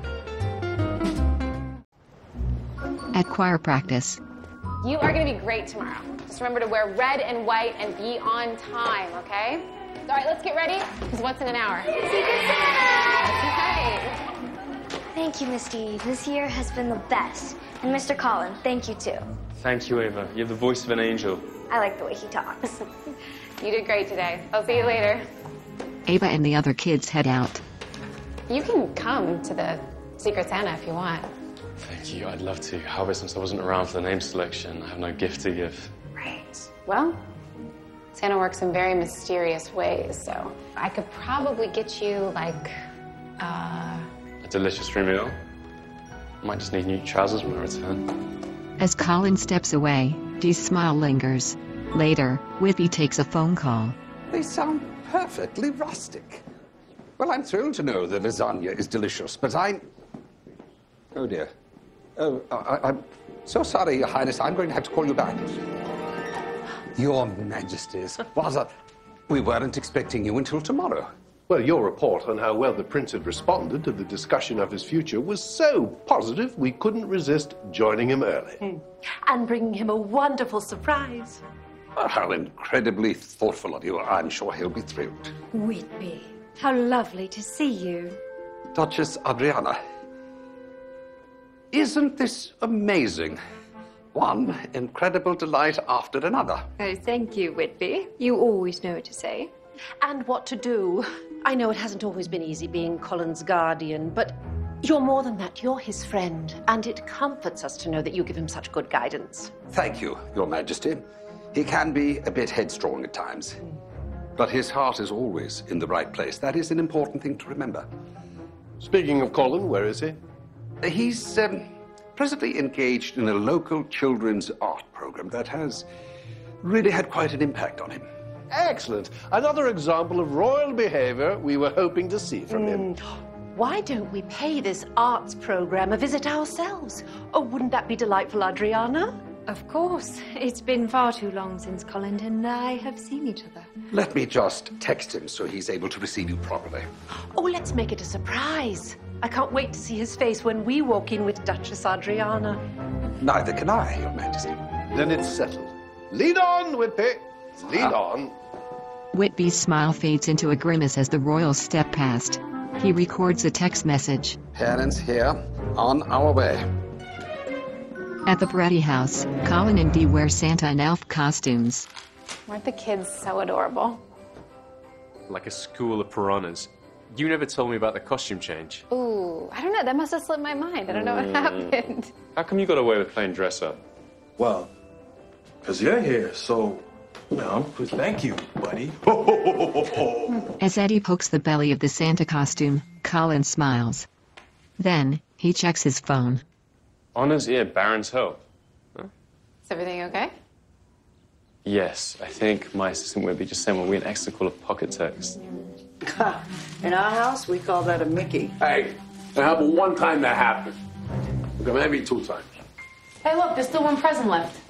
At choir practice, You are going to be great tomorrow. Just remember to wear red and white and be on time, okay? All right, let's get ready, because what's in an hour? Secret Santa! Right. Thank you, Miss Dee. This year has been the best. And Mr. Collin, thank you too. Thank you, Ava. You have the voice of an angel. I like the way he talks. You did great today. I'll see you later. Ava and the other kids head out. You can come to the Secret Santa if you want. Thank you. I'd love to. However, since I wasn't around for the name selection, I have no gift to give. Right. Well, Santa works in very mysterious ways, so I could probably get you, like, A delicious free meal. Might just need new trousers when I return. As Colin steps away, Dee's smile lingers. Later, Whitby takes a phone call. They sound perfectly rustic. Well, I'm thrilled to know the lasagna is delicious, but I'm... Oh, dear. Oh, I'm so sorry, Your Highness. I'm going to have to call you back. Your Majesties. We weren't expecting you until tomorrow. Well, your report on how well the prince had responded to the discussion of his future was so positive we couldn't resist joining him early. And bringing him a wonderful surprise. Oh, how incredibly thoughtful of you. I'm sure he'll be thrilled. Whitby, how lovely to see you. Duchess Adriana. Isn't this amazing? One incredible delight after another. Oh, thank you, Whitby. You always know what to say. And what to do. I know it hasn't always been easy being Colin's guardian, but you're more than that. You're his friend, and it comforts us to know that you give him such good guidance. Thank you, Your Majesty. He can be a bit headstrong at times, but his heart is always in the right place. That is an important thing to remember. Speaking of Colin, where is he? He's presently engaged in a local children's art program that has really had quite an impact on him. Excellent. Another example of royal behavior we were hoping to see from him. Why don't we pay this arts program a visit ourselves? Oh, wouldn't that be delightful, Adriana? Of course. It's been far too long since Colin and I have seen each other. Let me just text him so he's able to receive you properly. Oh, let's make it a surprise. I can't wait to see his face when we walk in with Duchess Adriana. Neither can I, Your Majesty. Then it's settled. Lead on, Whitby. Lead on. Whitby's smile fades into a grimace as the royals step past. He records a text message. Parents here, on our way. At the Peretti house, Colin and Dee wear Santa and elf costumes. Weren't the kids so adorable? Like a school of piranhas. You never told me about the costume change. Ooh, I don't know. That must have slipped my mind. I don't know what happened. How come you got away with playing dress up? Well, because you're here, so, thank you, buddy. As Eddie pokes the belly of the Santa costume, Colin smiles. Then, he checks his phone. Honor's ear, Baron's help. Is everything okay? Yes, I think my assistant Whitby just sent what we an extra call of pocket text. In our house, we call that a Mickey. Hey, that happened one time that happened. Okay, maybe 2 times. Hey, look, there's still one present left.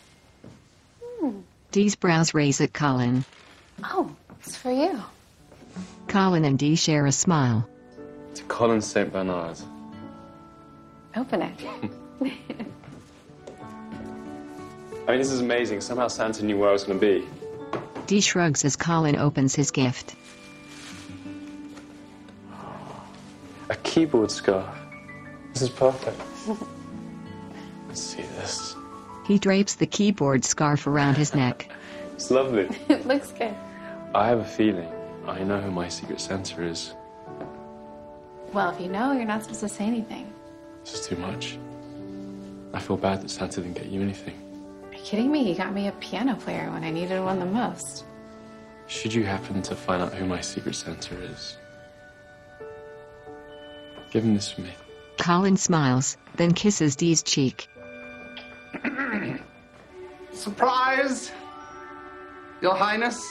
Dee's brows raise at Colin. Oh, it's for you. Colin and Dee share a smile. To Colin St. Bernard. Open it. I mean, this is amazing. Somehow Santa knew where I was going to be. Dee shrugs as Colin opens his gift. A keyboard scarf. This is perfect. Let's see this. He drapes the keyboard scarf around his neck. It's lovely. It looks good. I have a feeling I know who my secret Santa is. Well, if you know, you're not supposed to say anything. This is too much. I feel bad that Santa didn't get you anything. Are you kidding me? He got me a piano player when I needed one the most. Should you happen to find out who my secret Santa is, give him this for me. Colin smiles, then kisses Dee's cheek. Surprise! Your Highness?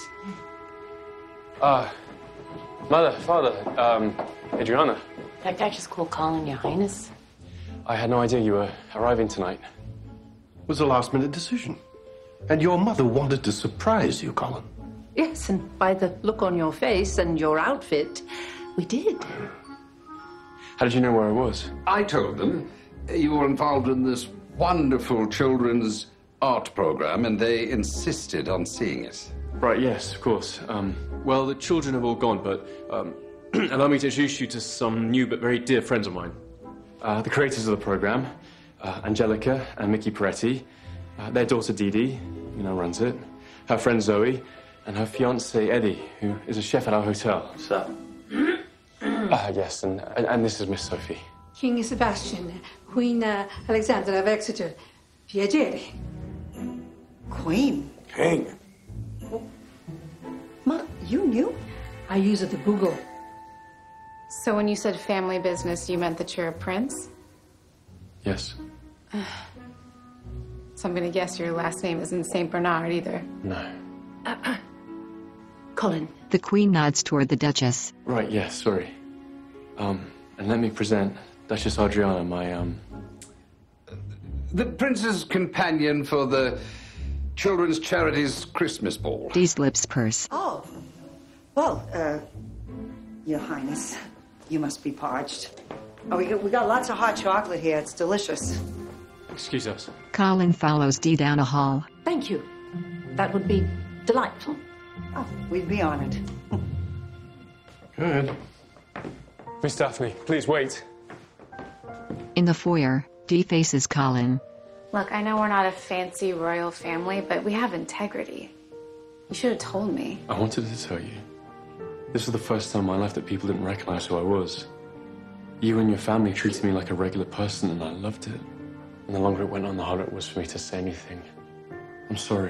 Mother, Father, Adriana. That guy just called Colin Your Highness. I had no idea you were arriving tonight. was a last-minute decision. And your mother wanted to surprise you, Colin. Yes, and by the look on your face and your outfit, we did. How did you know where I was? I told them you were involved in this wonderful children's art program, and they insisted on seeing it. Right, yes, of course. Well, the children have all gone, but allow me to introduce you to some new but very dear friends of mine. The creators of the program, Angelica and Mickey Peretti, their daughter Dee Dee, who now runs it, her friend Zoe, and her fiancé Eddie, who is a chef at our hotel. What's up? Yes, and this is Miss Sophie. King Sebastian, Queen Alexandra of Exeter. Piacere. Queen? King. Ma, you knew? I use it to Google. So when you said family business, you meant that you're a prince? Yes. So I'm gonna guess your last name isn't St. Bernard either. No. Colin. The Queen nods toward the Duchess. Right, yes, sorry. And let me present Duchess Adriana, my, The prince's companion for the Children's Charities Christmas Ball. Dee's lips purse. Oh. Well, Your Highness, you must be parched. Oh, we got lots of hot chocolate here. It's delicious. Excuse us. Colin follows Dee down a hall. Thank you. That would be delightful. Oh, we'd be honored. Good. Miss Daphne, please wait. In the foyer, Dee faces Colin. Look, I know we're not a fancy royal family, but we have integrity. You should have told me. I wanted to tell you. This was the first time in my life that people didn't recognize who I was. You and your family treated me like a regular person, and I loved it. And the longer it went on, the harder it was for me to say anything. I'm sorry.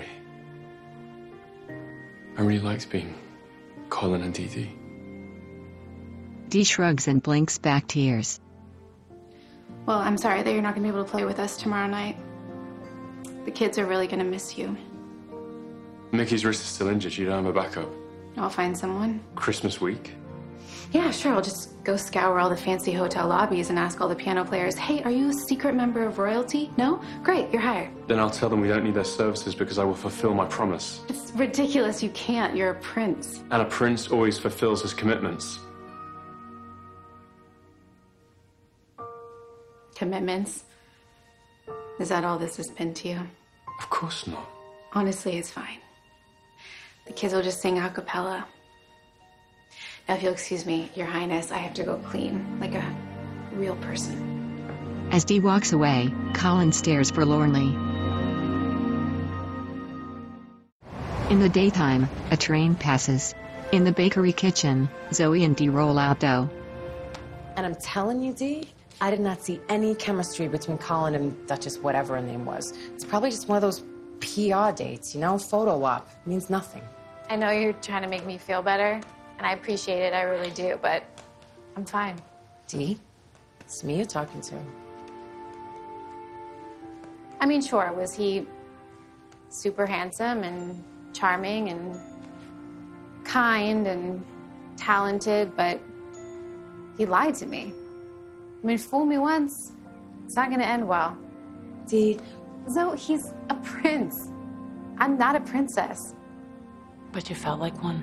I really liked being Colin and Dee Dee. Dee shrugs and blinks back tears. Well, I'm sorry that you're not gonna be able to play with us tomorrow night. The kids are really gonna miss you. Mickey's wrist is still injured. You don't have a backup. I'll find someone. Christmas week? Yeah, sure. I'll just go scour all the fancy hotel lobbies and ask all the piano players, hey, are you a secret member of royalty? No? Great, you're hired. Then I'll tell them we don't need their services because I will fulfill my promise. It's ridiculous. You can't. You're a prince. And a prince always fulfills his commitments. Commitments? Is that all this has been to you? Of course not. Honestly, it's fine. The kids will just sing a cappella. Now, if you'll excuse me, Your Highness, I have to go clean, like a real person. As Dee walks away, Colin stares forlornly. In the daytime, a train passes. In the bakery kitchen, Zoe and Dee roll out dough. And I'm telling you, Dee, I did not see any chemistry between Colin and Duchess, whatever her name was. It's probably just one of those PR dates, you know? Photo op. Means nothing. I know you're trying to make me feel better, and I appreciate it, I really do, but I'm fine. Dee, it's me you're talking to. I mean, sure, was he super handsome and charming and kind and talented, but he lied to me. I mean, fool me once, it's not gonna end well. Dee. Zoe, he's a prince. I'm not a princess. But you felt like one.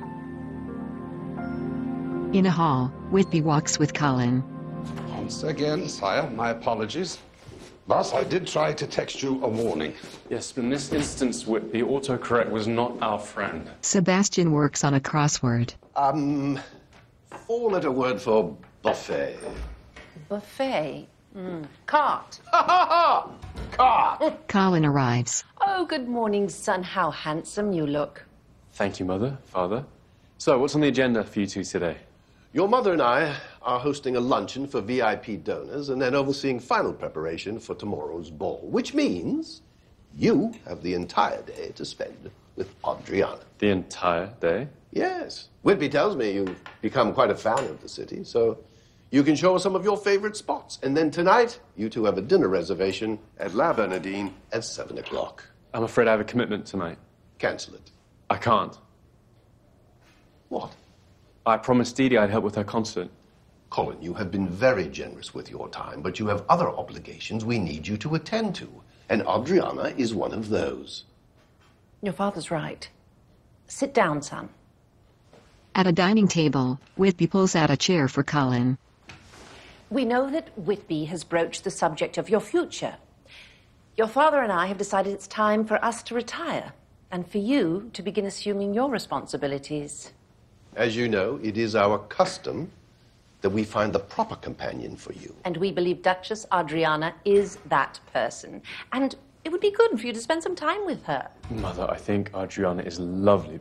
In a hall, Whitby walks with Colin. Once again, sire, my apologies. But I did try to text you a warning. Yes, but in this instance, Whitby, autocorrect was not our friend. Sebastian works on a crossword. Four-letter word for buffet. Buffet. Cart. Cart! Colin arrives. Oh, good morning, son. How handsome you look. Thank you, Mother, Father. So, what's on the agenda for you two today? Your mother and I are hosting a luncheon for VIP donors and then overseeing final preparation for tomorrow's ball, which means you have the entire day to spend with Adriana. The entire day? Yes. Whitby tells me you've become quite a fan of the city, so you can show us some of your favorite spots. And then tonight, you two have a dinner reservation at La Bernardine at 7 o'clock. I'm afraid I have a commitment tonight. Cancel it. I can't. What? I promised Dee Dee I'd help with her concert. Colin, you have been very generous with your time, but you have other obligations we need you to attend to. And Adriana is one of those. Your father's right. Sit down, son. At a dining table, Whitby pulls out a chair for Colin. We know that Whitby has broached the subject of your future. Your father and I have decided it's time for us to retire and for you to begin assuming your responsibilities. As you know, it is our custom that we find the proper companion for you. And we believe Duchess Adriana is that person. And it would be good for you to spend some time with her. Mother, I think Adriana is lovely.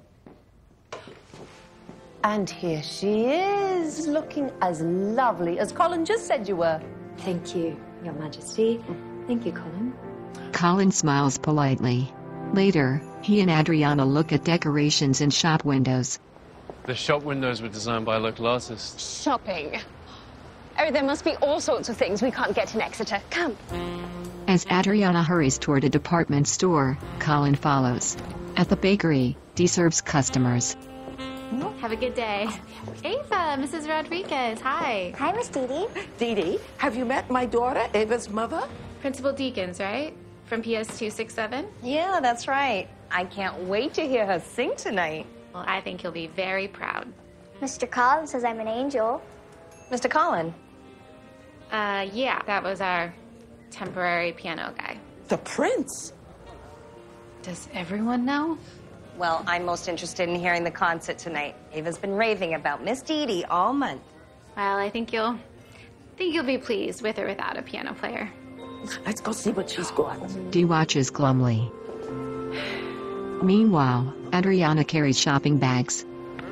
And here she is, looking as lovely as Colin just said you were. Thank you, Your Majesty. Thank you, Colin. Colin smiles politely. Later, he and Adriana look at decorations in shop windows. The shop windows were designed by a local artist. Shopping. Oh, there must be all sorts of things we can't get in Exeter. Come. As Adriana hurries toward a department store, Colin follows. At the bakery, Dee serves customers. Have a good day. Ava, Mrs. Rodriguez, hi. Hi, Miss Dee Dee. Dee Dee, have you met my daughter, Ava's mother? Principal Deacons, right? From PS 267? Yeah, that's right. I can't wait to hear her sing tonight. Well, I think you'll be very proud. Mr. Collins says I'm an angel. Mr. Colin? Yeah, that was our temporary piano guy. The prince? Does everyone know? Well, I'm most interested in hearing the concert tonight. Ava's been raving about Miss Dee Dee all month. Well, I think you'll be pleased with or without a piano player. Let's go see what she's got. Dee watches glumly. Meanwhile, Adriana carries shopping bags.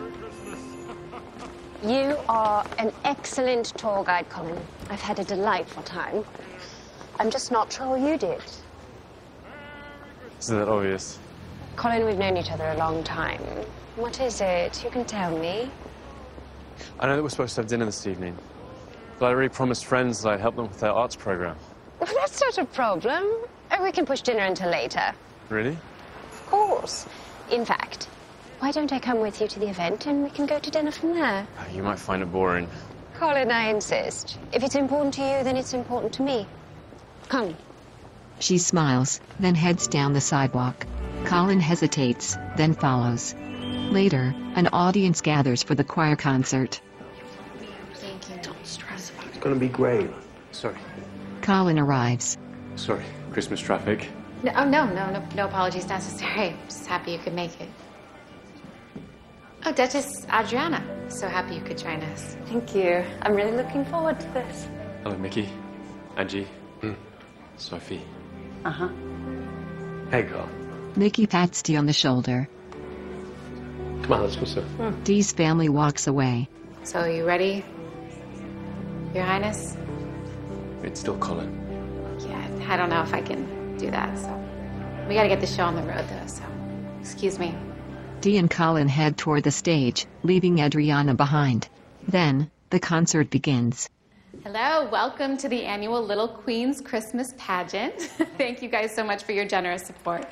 You are an excellent tour guide, Colin. I've had a delightful time. I'm just not sure you did. Isn't that obvious? Colin, we've known each other a long time. What is it? You can tell me. I know that we're supposed to have dinner this evening, but I already promised friends that I'd help them with their arts program. Well, that's not a problem. Oh, we can push dinner until later. Really? Of course. In fact, why don't I come with you to the event and we can go to dinner from there? You might find it boring. Colin, I insist. If it's important to you, then it's important to me. Come. She smiles, then heads down the sidewalk. Colin hesitates, then follows. Later, an audience gathers for the choir concert. Thank you. Don't stress about it. It's gonna be great. Sorry. Colin arrives. Sorry. Christmas traffic. No apologies necessary. I'm just happy you could make it. Oh, Duchess Adriana. So happy you could join us. Thank you. I'm really looking forward to this. Hello, Mickey. Angie. Sophie. Uh-huh. Hey, girl. Mickey pats Dee on the shoulder. Come on, let's go sit. Dee's family walks away. So, are you ready, Your Highness? It's still Colin. Yeah, I don't know if I can do that, so... We gotta get the show on the road, though, so... Excuse me. Dee and Colin head toward the stage, leaving Adriana behind. Then, the concert begins. Hello, welcome to the annual Little Queens Christmas pageant. Thank you guys so much for your generous support.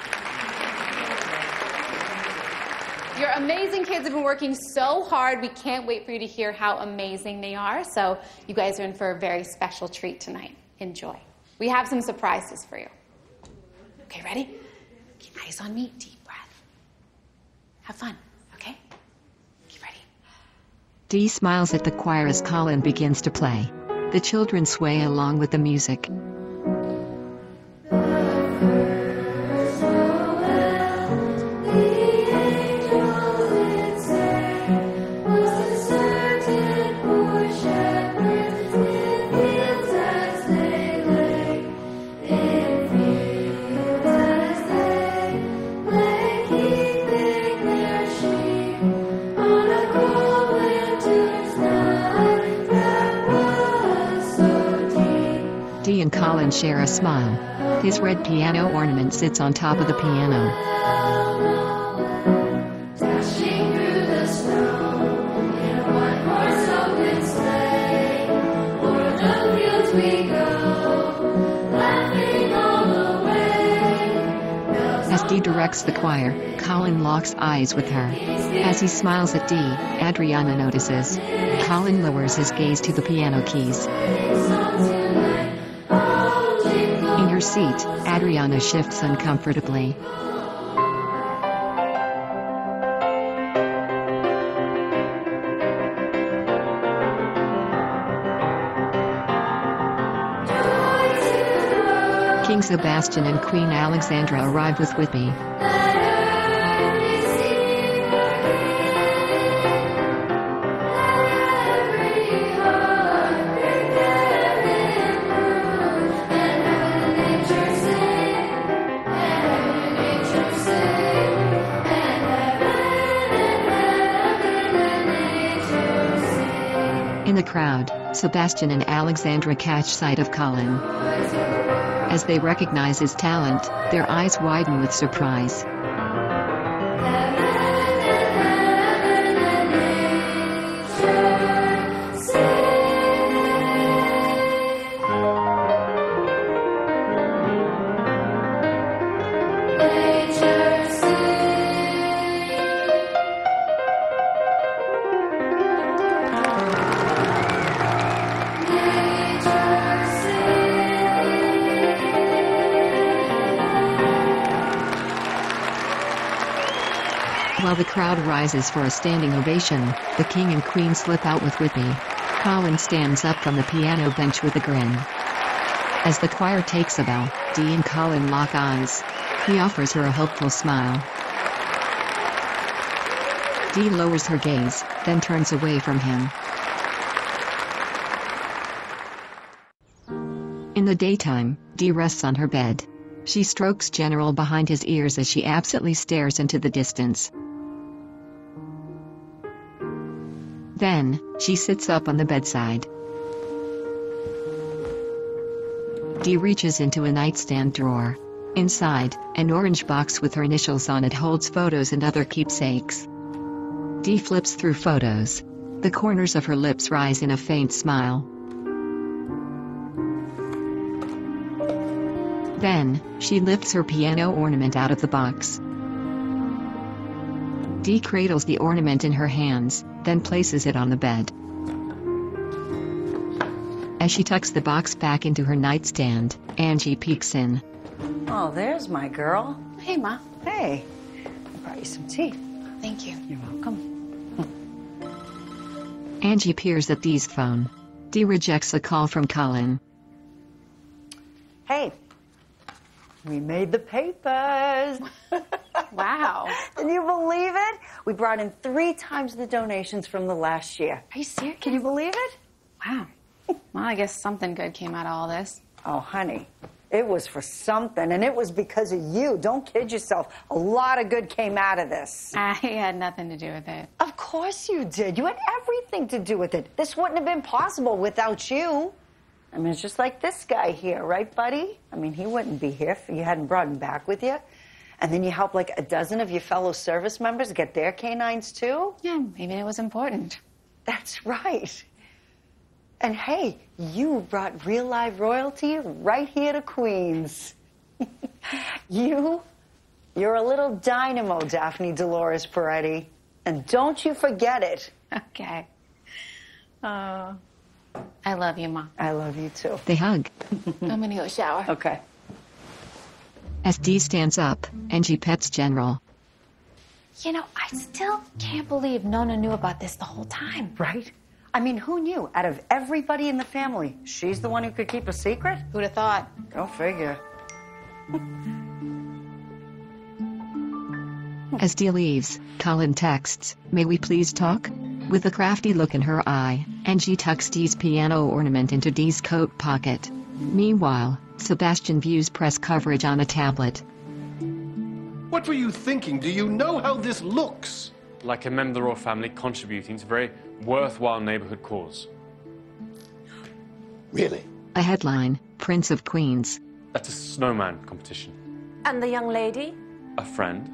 Your amazing kids have been working so hard. We can't wait for you to hear how amazing they are. So you guys are in for a very special treat tonight. Enjoy. We have some surprises for you. Okay, ready? Keep eyes on me. Deep breath. Have fun, okay? Get ready. Dee smiles at the choir as Colin begins to play. The children sway along with the music. Dee and Colin share a smile. His red piano ornament sits on top of the piano. Dashing through the snow in a one-horse open sleigh, o'er the fields we go, laughing all the way. As Dee directs the choir, Colin locks eyes with her. As he smiles at Dee, Adriana notices. Colin lowers his gaze to the piano keys. In her seat, Adriana shifts uncomfortably. King Sebastian and Queen Alexandra arrive with Whitby. In the crowd, Sebastian and Alexandra catch sight of Colin. As they recognize his talent, their eyes widen with surprise. While the crowd rises for a standing ovation, the king and queen slip out with Whitby. Colin stands up from the piano bench with a grin. As the choir takes a bow, Dee and Colin lock eyes. He offers her a hopeful smile. Dee lowers her gaze, then turns away from him. In the daytime, Dee rests on her bed. She strokes General behind his ears as she absently stares into the distance. Then, she sits up on the bedside. Dee reaches into a nightstand drawer. Inside, an orange box with her initials on it holds photos and other keepsakes. Dee flips through photos. The corners of her lips rise in a faint smile. Then, she lifts her piano ornament out of the box. Dee cradles the ornament in her hands, then places it on the bed. As she tucks the box back into her nightstand, Angie peeks in. Oh, there's my girl. Hey, Ma. Hey. I brought you some tea. Thank you. You're welcome. Angie peers at Dee's phone. Dee rejects a call from Colin. Hey. We made the papers. Wow. Can you believe it? We brought in 3 times the donations from the last year. Are you serious? Can you believe it? Wow. Well, I guess something good came out of all this. Oh, honey, it was for something, and it was because of you. Don't kid yourself. A lot of good came out of this. I had nothing to do with it. Of course you did. You had everything to do with it. This wouldn't have been possible without you. I mean, it's just like this guy here, right, buddy? I mean, he wouldn't be here if you hadn't brought him back with you. And then you helped like a dozen of your fellow service members get their canines, too? Yeah, maybe it was important. That's right. And hey, you brought real live royalty right here to Queens. You're a little dynamo, Daphne Dolores Peretti. And don't you forget it. Okay. I love you, Ma. I love you, too. They hug. I'm gonna go shower. Okay. As Dee stands up, Angie pets General. You know, I still can't believe Nona knew about this the whole time. Right? I mean, who knew? Out of everybody in the family, she's the one who could keep a secret? Who'd have thought? Go figure. As Dee leaves, Colin texts, "May we please talk?" With a crafty look in her eye, Angie tucks Dee's piano ornament into Dee's coat pocket. Meanwhile, Sebastian views press coverage on a tablet. What were you thinking? Do you know how this looks? Like a member of the royal family contributing to a very worthwhile neighborhood cause. Really? A headline, Prince of Queens. At a snowman competition. And the young lady? A friend.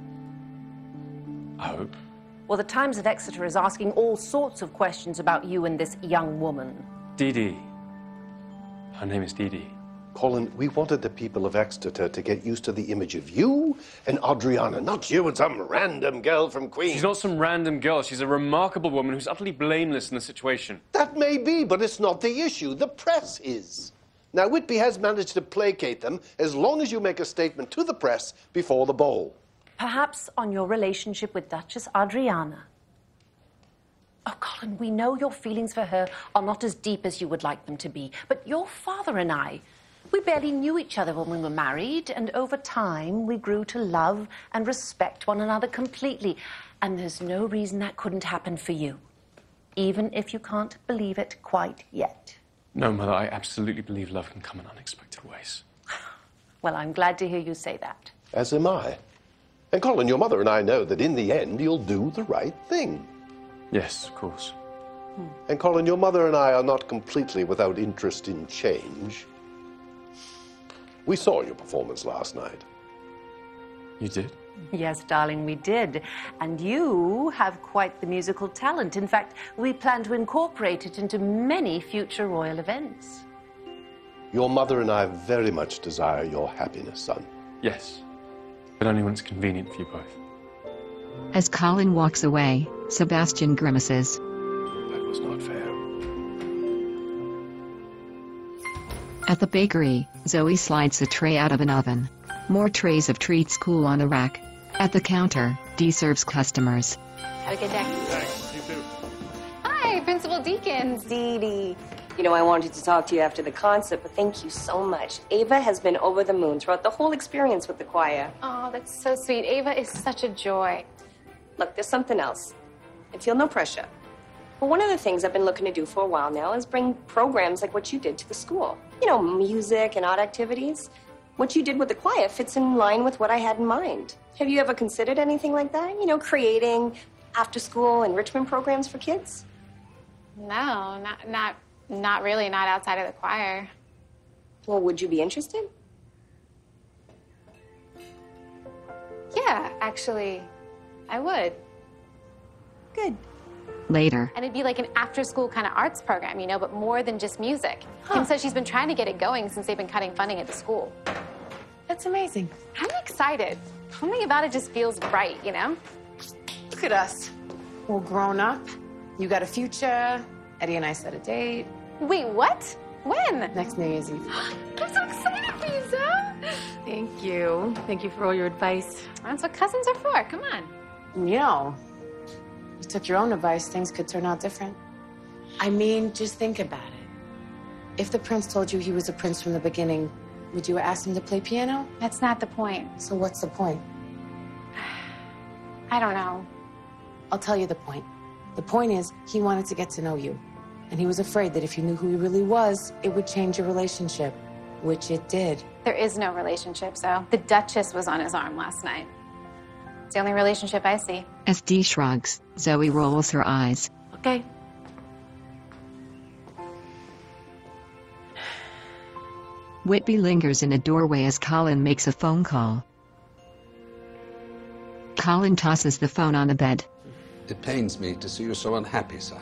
I hope. Well, the Times of Exeter is asking all sorts of questions about you and this young woman. Dee Dee. Her name is Dee Dee. Colin, we wanted the people of Exeter to get used to the image of you and Adriana, not you and some random girl from Queens. She's not some random girl. She's a remarkable woman who's utterly blameless in the situation. That may be, but it's not the issue. The press is. Now, Whitby has managed to placate them as long as you make a statement to the press before the ball. Perhaps on your relationship with Duchess Adriana. Oh, Colin, we know your feelings for her are not as deep as you would like them to be, but your father and I, we barely knew each other when we were married, and over time we grew to love and respect one another completely. And there's no reason that couldn't happen for you, even if you can't believe it quite yet. No, Mother, I absolutely believe love can come in unexpected ways. Well, I'm glad to hear you say that. As am I. And Colin, your mother and I know that in the end you'll do the right thing. Yes, of course. And Colin, your mother and I are not completely without interest in change. We saw your performance last night. You did? Yes, darling, we did. And you have quite the musical talent. In fact, we plan to incorporate it into many future royal events. Your mother and I very much desire your happiness, son. Yes, but only when it's convenient for you both. As Colin walks away, Sebastian grimaces. That was not fair. At the bakery, Zoe slides a tray out of an oven. More trays of treats cool on a rack. At the counter, Dee serves customers. Have a good day. Thanks. You too. Hi, Principal Deacons. Dee Dee. You know, I wanted to talk to you after the concert, but thank you so much. Ava has been over the moon throughout the whole experience with the choir. Oh, that's so sweet. Ava is such a joy. Look, there's something else. And feel no pressure. But one of the things I've been looking to do for a while now is bring programs like what you did to the school. You know, music and art activities. What you did with the choir fits in line with what I had in mind. Have you ever considered anything like that? You know, creating after-school enrichment programs for kids? No, not really, not outside of the choir. Well, would you be interested? Yeah, actually, I would. Good. Later, And it'd be like an after-school kind of arts program, you know, but more than just music. Kim says she's been trying to get it going since they've been cutting funding at the school. That's amazing. I'm excited. Something about it just feels right, you know? Look at us. We're grown up. You got a future. Eddie and I set a date. Wait, what? When? Next New Year's Eve. I'm so excited for you, Zoe. Thank you. Thank you for all your advice. That's what cousins are for. Come on. You know, you took your own advice, things could turn out different. I mean, just think about it. If the prince told you he was a prince from the beginning, would you ask him to play piano? That's not the point. So what's the point? I don't know. I'll tell you the point. The point is, he wanted to get to know you. And he was afraid that if you knew who he really was, it would change your relationship, which it did. There is no relationship, so the Duchess was on his arm last night. It's the only relationship I see. as Dee shrugs, Zoe rolls her eyes. Okay. Whitby lingers in a doorway as Colin makes a phone call. Colin tosses the phone on the bed. It pains me to see you so unhappy, sire.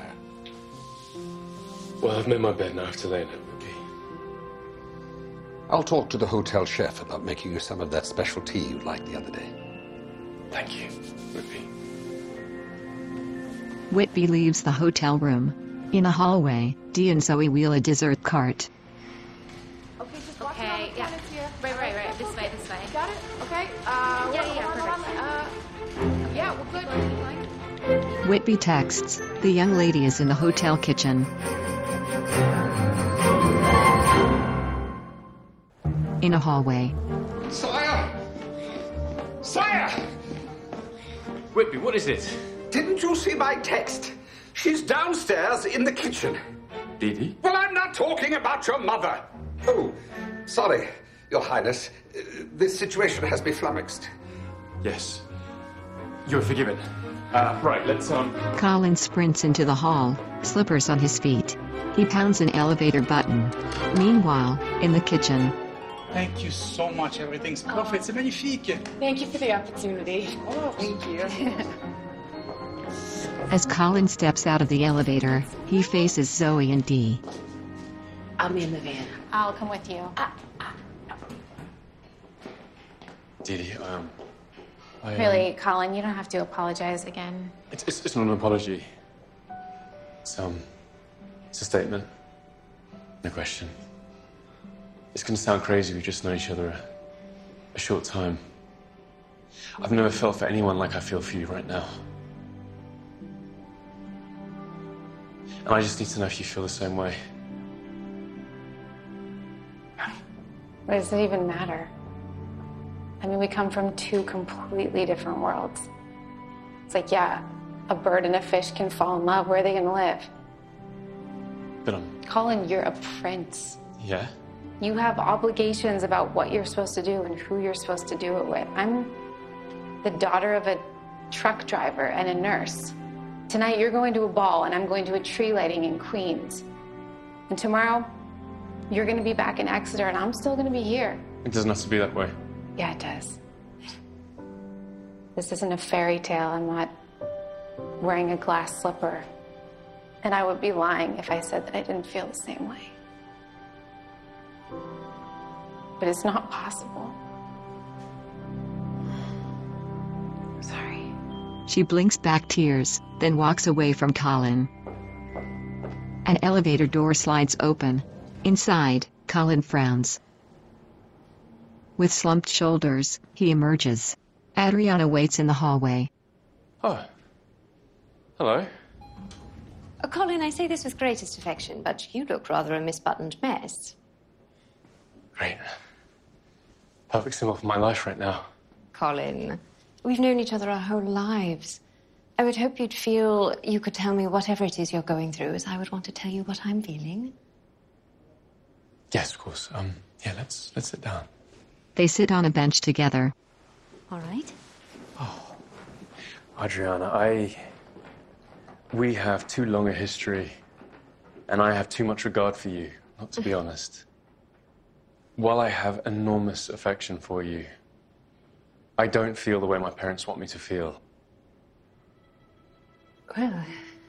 Well, I've made my bed now. I have to lay in it, Whitby. I'll talk to the hotel chef about making you some of that special tea you liked the other day. Thank you, Whitby. Whitby leaves the hotel room. In a hallway, Dee and Zoe wheel a dessert cart. Okay, yeah. Right. This way. Got it? Okay. Perfect. Yeah, we're good. Whitby texts, the young lady is in the hotel kitchen. In a hallway, Sire! Sire! Whitby, what is it? Didn't you see my text? She's downstairs in the kitchen. Dee Dee? Well, I'm not talking about your mother. Oh, sorry, Your Highness. This situation has me flummoxed. Yes. You're forgiven. Right, let's, Colin sprints into the hall, slippers on his feet. He pounds an elevator button. Meanwhile, in the kitchen, Thank you so much. Everything's perfect. C'est magnifique. Thank you for the opportunity. Oh, thank you. as Colin steps out of the elevator, he faces Zoe and Dee. I'll be in the van. I'll come with you. Dee Dee, Really, Colin, you don't have to apologize again. It's not an apology. It's a statement. No question. It's going to sound crazy, we've just known each other a short time. I've never felt for anyone like I feel for you right now. And I just need to know if you feel the same way. What does it even matter? I mean, we come from two completely different worlds. It's like, yeah, a bird and a fish can fall in love. Where are they going to live? But Colin, you're a prince. Yeah? You have obligations about what you're supposed to do and who you're supposed to do it with. I'm the daughter of a truck driver and a nurse. Tonight, you're going to a ball, and I'm going to a tree lighting in Queens. And tomorrow, you're going to be back in Exeter, and I'm still going to be here. It doesn't have to be that way. Yeah, it does. This isn't a fairy tale. I'm not wearing a glass slipper. And I would be lying if I said that I didn't feel the same way. But it's not possible. Sorry. She blinks back tears, then walks away from Colin. An elevator door slides open. Inside, Colin frowns. With slumped shoulders, he emerges. Adriana waits in the hallway. Oh. Hello. Colin, I say this with greatest affection, but you look rather a misbuttoned mess. Great. Perfect symbol for my life right now. Colin, we've known each other our whole lives. I would hope you'd feel you could tell me whatever it is you're going through, as I would want to tell you what I'm feeling. Yes, of course. Yeah, let's sit down. They sit on a bench together. All right. Adriana, we have too long a history, and I have too much regard for you, not to be honest. While I have enormous affection for you, I don't feel the way my parents want me to feel. Well,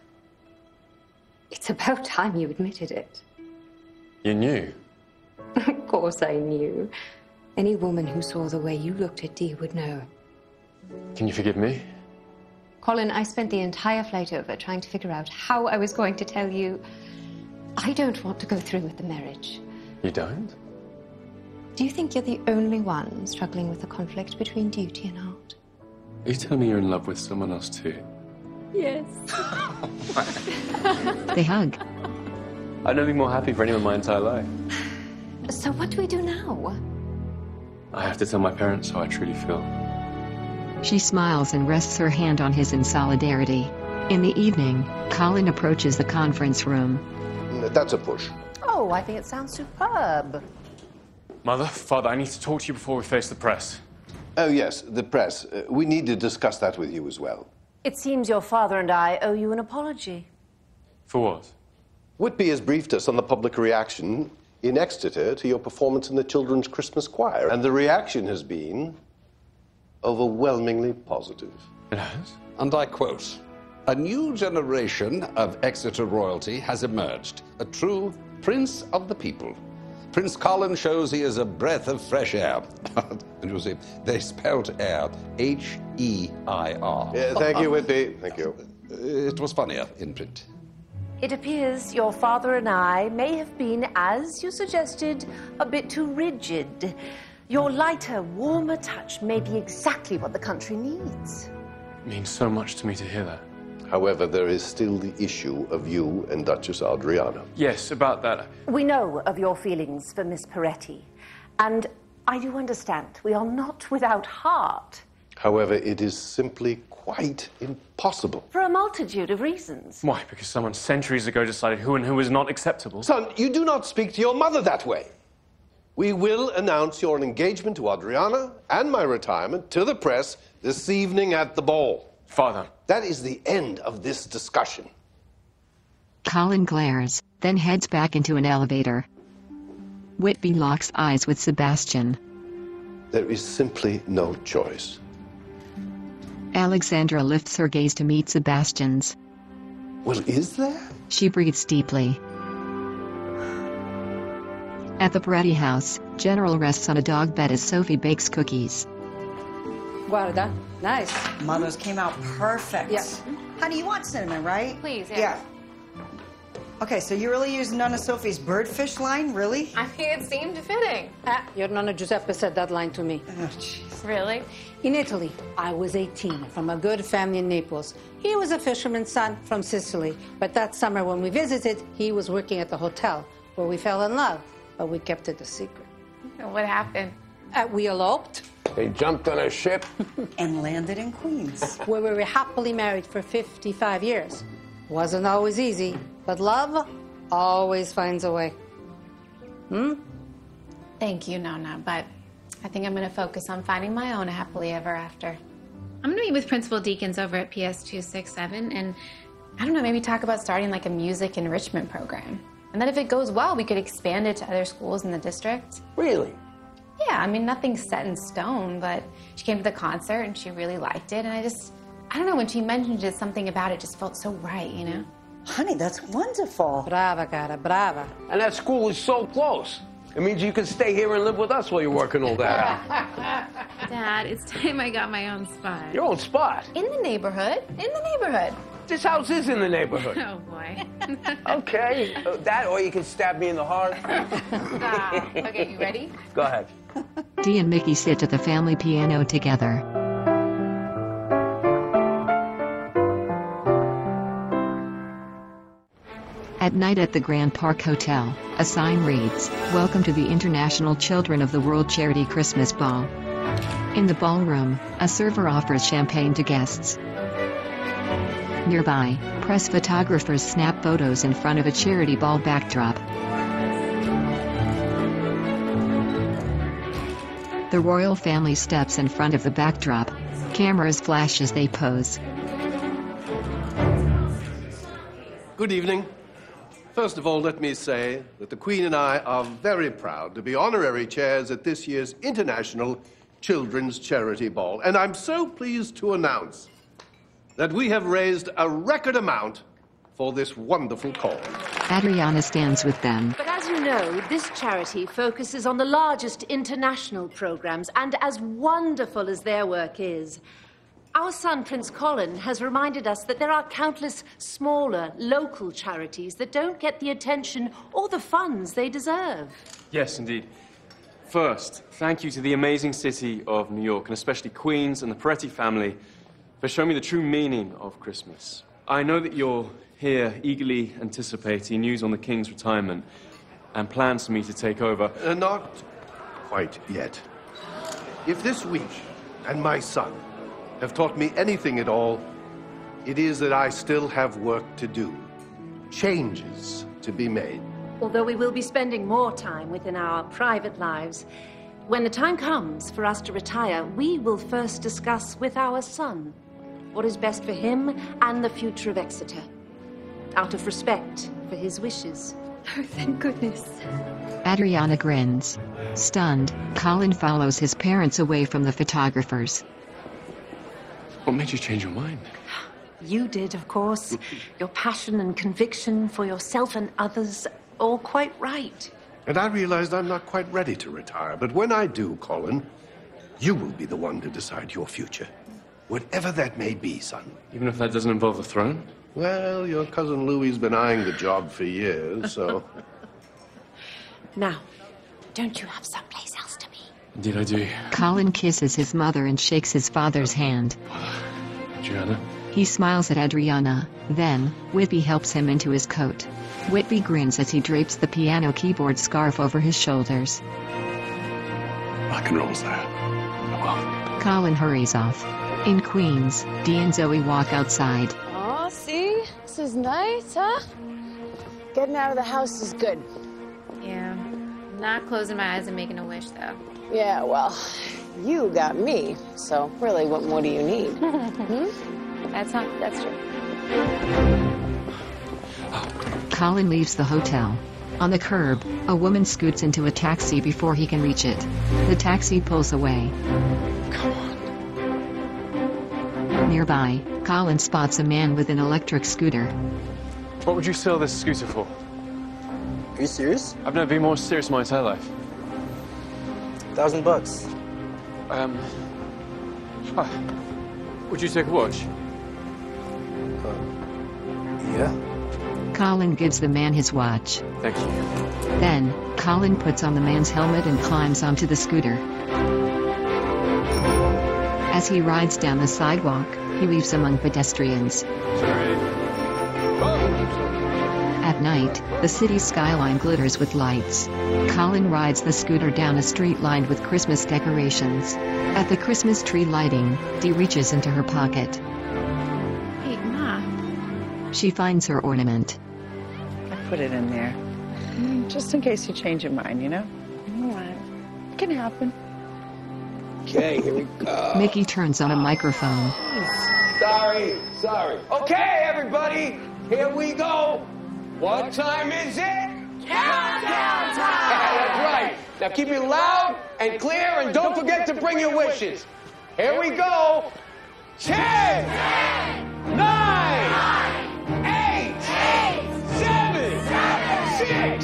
it's about time you admitted it. You knew? Of course I knew. Any woman who saw the way you looked at Dee would know. Can you forgive me? Colin, I spent the entire flight over trying to figure out how I was going to tell you I don't want to go through with the marriage. You don't? Do you think you're the only one struggling with the conflict between duty and art? Are you telling me you're in love with someone else too? Yes. They hug. I've never been more happy for anyone in my entire life. So what do we do now? I have to tell my parents how I truly feel. She smiles and rests her hand on his in solidarity. In the evening, Colin approaches the conference room. That's a push. Oh, I think it sounds superb. Mother, Father, I need to talk to you before we face the press. Oh, yes, the press. We need to discuss that with you as well. It seems your father and I owe you an apology. For what? Whitby has briefed us on the public reaction in Exeter to your performance in the Children's Christmas Choir, and the reaction has been overwhelmingly positive. It has? And I quote, "A new generation of Exeter royalty has emerged, a true prince of the people. Prince Colin shows he is a breath of fresh air." And you see, they spelled air, H-E-I-R. Yeah, thank you, Whitby. Thank you. It was funnier in print. It appears your father and I may have been, as you suggested, a bit too rigid. Your lighter, warmer touch may be exactly what the country needs. It means so much to me to hear that. However, there is still the issue of you and Duchess Adriana. Yes, about that. We know of your feelings for Miss Peretti, and I do understand we are not without heart. However, it is simply quite impossible. For a multitude of reasons. Why? Because someone centuries ago decided who and who was not acceptable? Son, you do not speak to your mother that way. We will announce your engagement to Adriana and my retirement to the press this evening at the ball. Father. That is the end of this discussion. Colin glares, then heads back into an elevator. Whitby locks eyes with Sebastian. There is simply no choice. Alexandra lifts her gaze to meet Sebastian's. Well, is there? She breathes deeply. At the Peretti house, General rests on a dog bed as Sophie bakes cookies. Guarda, nice. Mother's came out perfect. Yeah. Honey, you want cinnamon, right? Please, Yeah. Okay, so you really used Nonna Sophie's birdfish line? Really? I mean, it seemed fitting. Your Nonna Giuseppe said that line to me. Oh, jeez. Really? In Italy, I was 18, from a good family in Naples. He was a fisherman's son from Sicily. But that summer when we visited, he was working at the hotel where we fell in love. But we kept it a secret. What happened? We eloped. They jumped on a ship. And landed in Queens. Where we were happily married for 55 years. Wasn't always easy, but love always finds a way. Thank you, Nonna, but I think I'm going to focus on finding my own happily ever after. I'm going to meet with Principal Deakins over at PS 267 and, I don't know, maybe talk about starting like a music enrichment program. And then if it goes well, we could expand it to other schools in the district. Really? Yeah, I mean, nothing's set in stone, but she came to the concert and she really liked it. And I don't know, when she mentioned it, something about it just felt so right, you know? Honey, that's wonderful. Brava, cara, brava. And that school is so close. It means you can stay here and live with us while you're working all that out. Dad, it's time I got my own spot. Your own spot? In the neighborhood. In the neighborhood. This house is in the neighborhood. Oh, boy. Okay, that or you can stab me in the heart. Stop. Okay, you ready? Go ahead. Dee and Mickey sit at the family piano together. At night at the Grand Park Hotel, a sign reads, "Welcome to the International Children of the World Charity Christmas Ball." In the ballroom, a server offers champagne to guests. Nearby, press photographers snap photos in front of a charity ball backdrop. The royal family steps in front of the backdrop. Cameras flash as they pose. Good evening. First of all, let me say that the Queen and I are very proud to be honorary chairs at this year's International Children's Charity Ball. And I'm so pleased to announce that we have raised a record amount for this wonderful cause. Adriana stands with them. But as you know, this charity focuses on the largest international programs, and as wonderful as their work is, our son, Prince Colin, has reminded us that there are countless smaller, local charities that don't get the attention or the funds they deserve. Yes, indeed. First, thank you to the amazing city of New York, and especially Queens and the Peretti family, for showing me the true meaning of Christmas. I know that you're here eagerly anticipating news on the King's retirement and plans for me to take over. Not quite yet. If this week and my son have taught me anything at all, it is that I still have work to do, changes to be made. Although we will be spending more time within our private lives, when the time comes for us to retire, we will first discuss with our son what is best for him and the future of Exeter, out of respect for his wishes. Oh, thank goodness. Adriana grins. Stunned, Colin follows his parents away from the photographers. What made you change your mind? You did, of course. Your passion and conviction for yourself and others, all quite right. And I realized I'm not quite ready to retire. But when I do, Colin, you will be the one to decide your future. Whatever that may be, son. Even if that doesn't involve the throne? Well, your cousin Louis's been eyeing the job for years, so... Now, don't you have someplace else to be? Indeed I do. Colin kisses his mother and shakes his father's hand. Adriana? He smiles at Adriana. Then, Whitby helps him into his coat. Whitby grins as he drapes the piano keyboard scarf over his shoulders. Rock and roll's there. Come on. Colin hurries off. In Queens, Dee and Zoe walk outside. Oh, see? This is nice, huh? Getting out of the house is good. Yeah. Not closing my eyes and making a wish, though. Yeah, well, you got me, so really, what more do you need? That's true. Colin leaves the hotel. On the curb, a woman scoots into a taxi before he can reach it. The taxi pulls away. Come on. Nearby, Colin spots a man with an electric scooter. What would you sell this scooter for? Are you serious? I've never been more serious in my entire life. $1,000. Would you take a watch? Yeah. Colin gives the man his watch. Thank you. Then, Colin puts on the man's helmet and climbs onto the scooter. As he rides down the sidewalk, he weaves among pedestrians. At night, the city's skyline glitters with lights. Colin rides the scooter down a street lined with Christmas decorations. At the Christmas tree lighting, Dee reaches into her pocket. Hey, Ma. She finds her ornament. I put it in there. Just in case you change your mind, you know? All right. It can happen. Okay, here we go. Mickey turns on a microphone. Sorry. Okay, everybody, here we go. What time is it? Countdown time! That's right. Now keep it loud and clear, and don't forget to bring your wishes. Here we go. 10, 9, 8, 7, 6,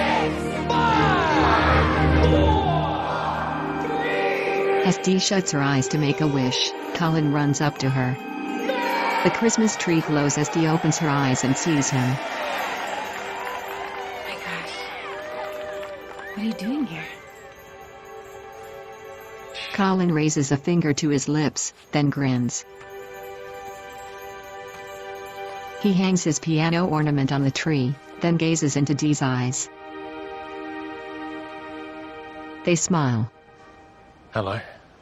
5, 4, 3. As Dee shuts her eyes to make a wish, Colin runs up to her. The Christmas tree glows as Dee opens her eyes and sees him. What are you doing here? Colin raises a finger to his lips, then grins. He hangs his piano ornament on the tree, then gazes into Dee's eyes. They smile. Hello.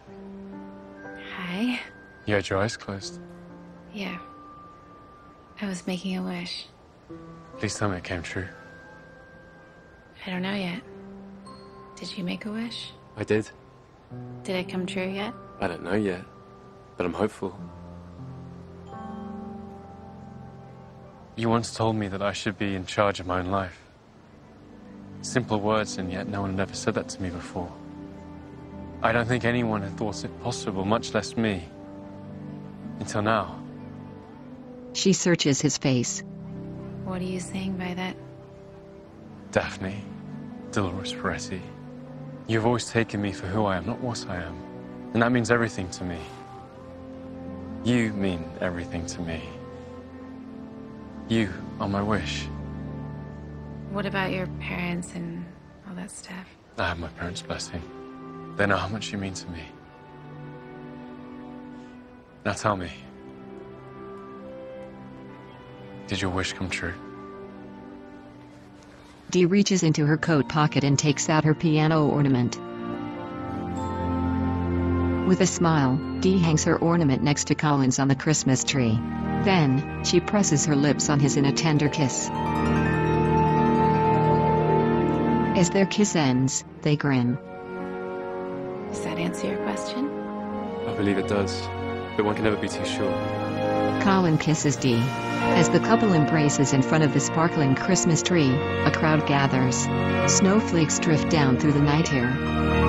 Hi. You had your eyes closed. Yeah. I was making a wish. Please tell me it came true. I don't know yet. Did you make a wish? I did. Did it come true yet? I don't know yet, but I'm hopeful. You once told me that I should be in charge of my own life. Simple words, and yet no one had ever said that to me before. I don't think anyone had thought it possible, much less me. Until now. She searches his face. What are you saying by that? Daphne, Dolores Peretti, you've always taken me for who I am, not what I am. And that means everything to me. You mean everything to me. You are my wish. What about your parents and all that stuff? I have my parents' blessing. They know how much you mean to me. Now tell me, did your wish come true? Dee reaches into her coat pocket and takes out her piano ornament. With a smile, Dee hangs her ornament next to Colin's on the Christmas tree. Then, she presses her lips on his in a tender kiss. As their kiss ends, they grin. Does that answer your question? I believe it does, but one can never be too sure. Colin kisses Dee. As the couple embraces in front of the sparkling Christmas tree, a crowd gathers. Snowflakes drift down through the night air.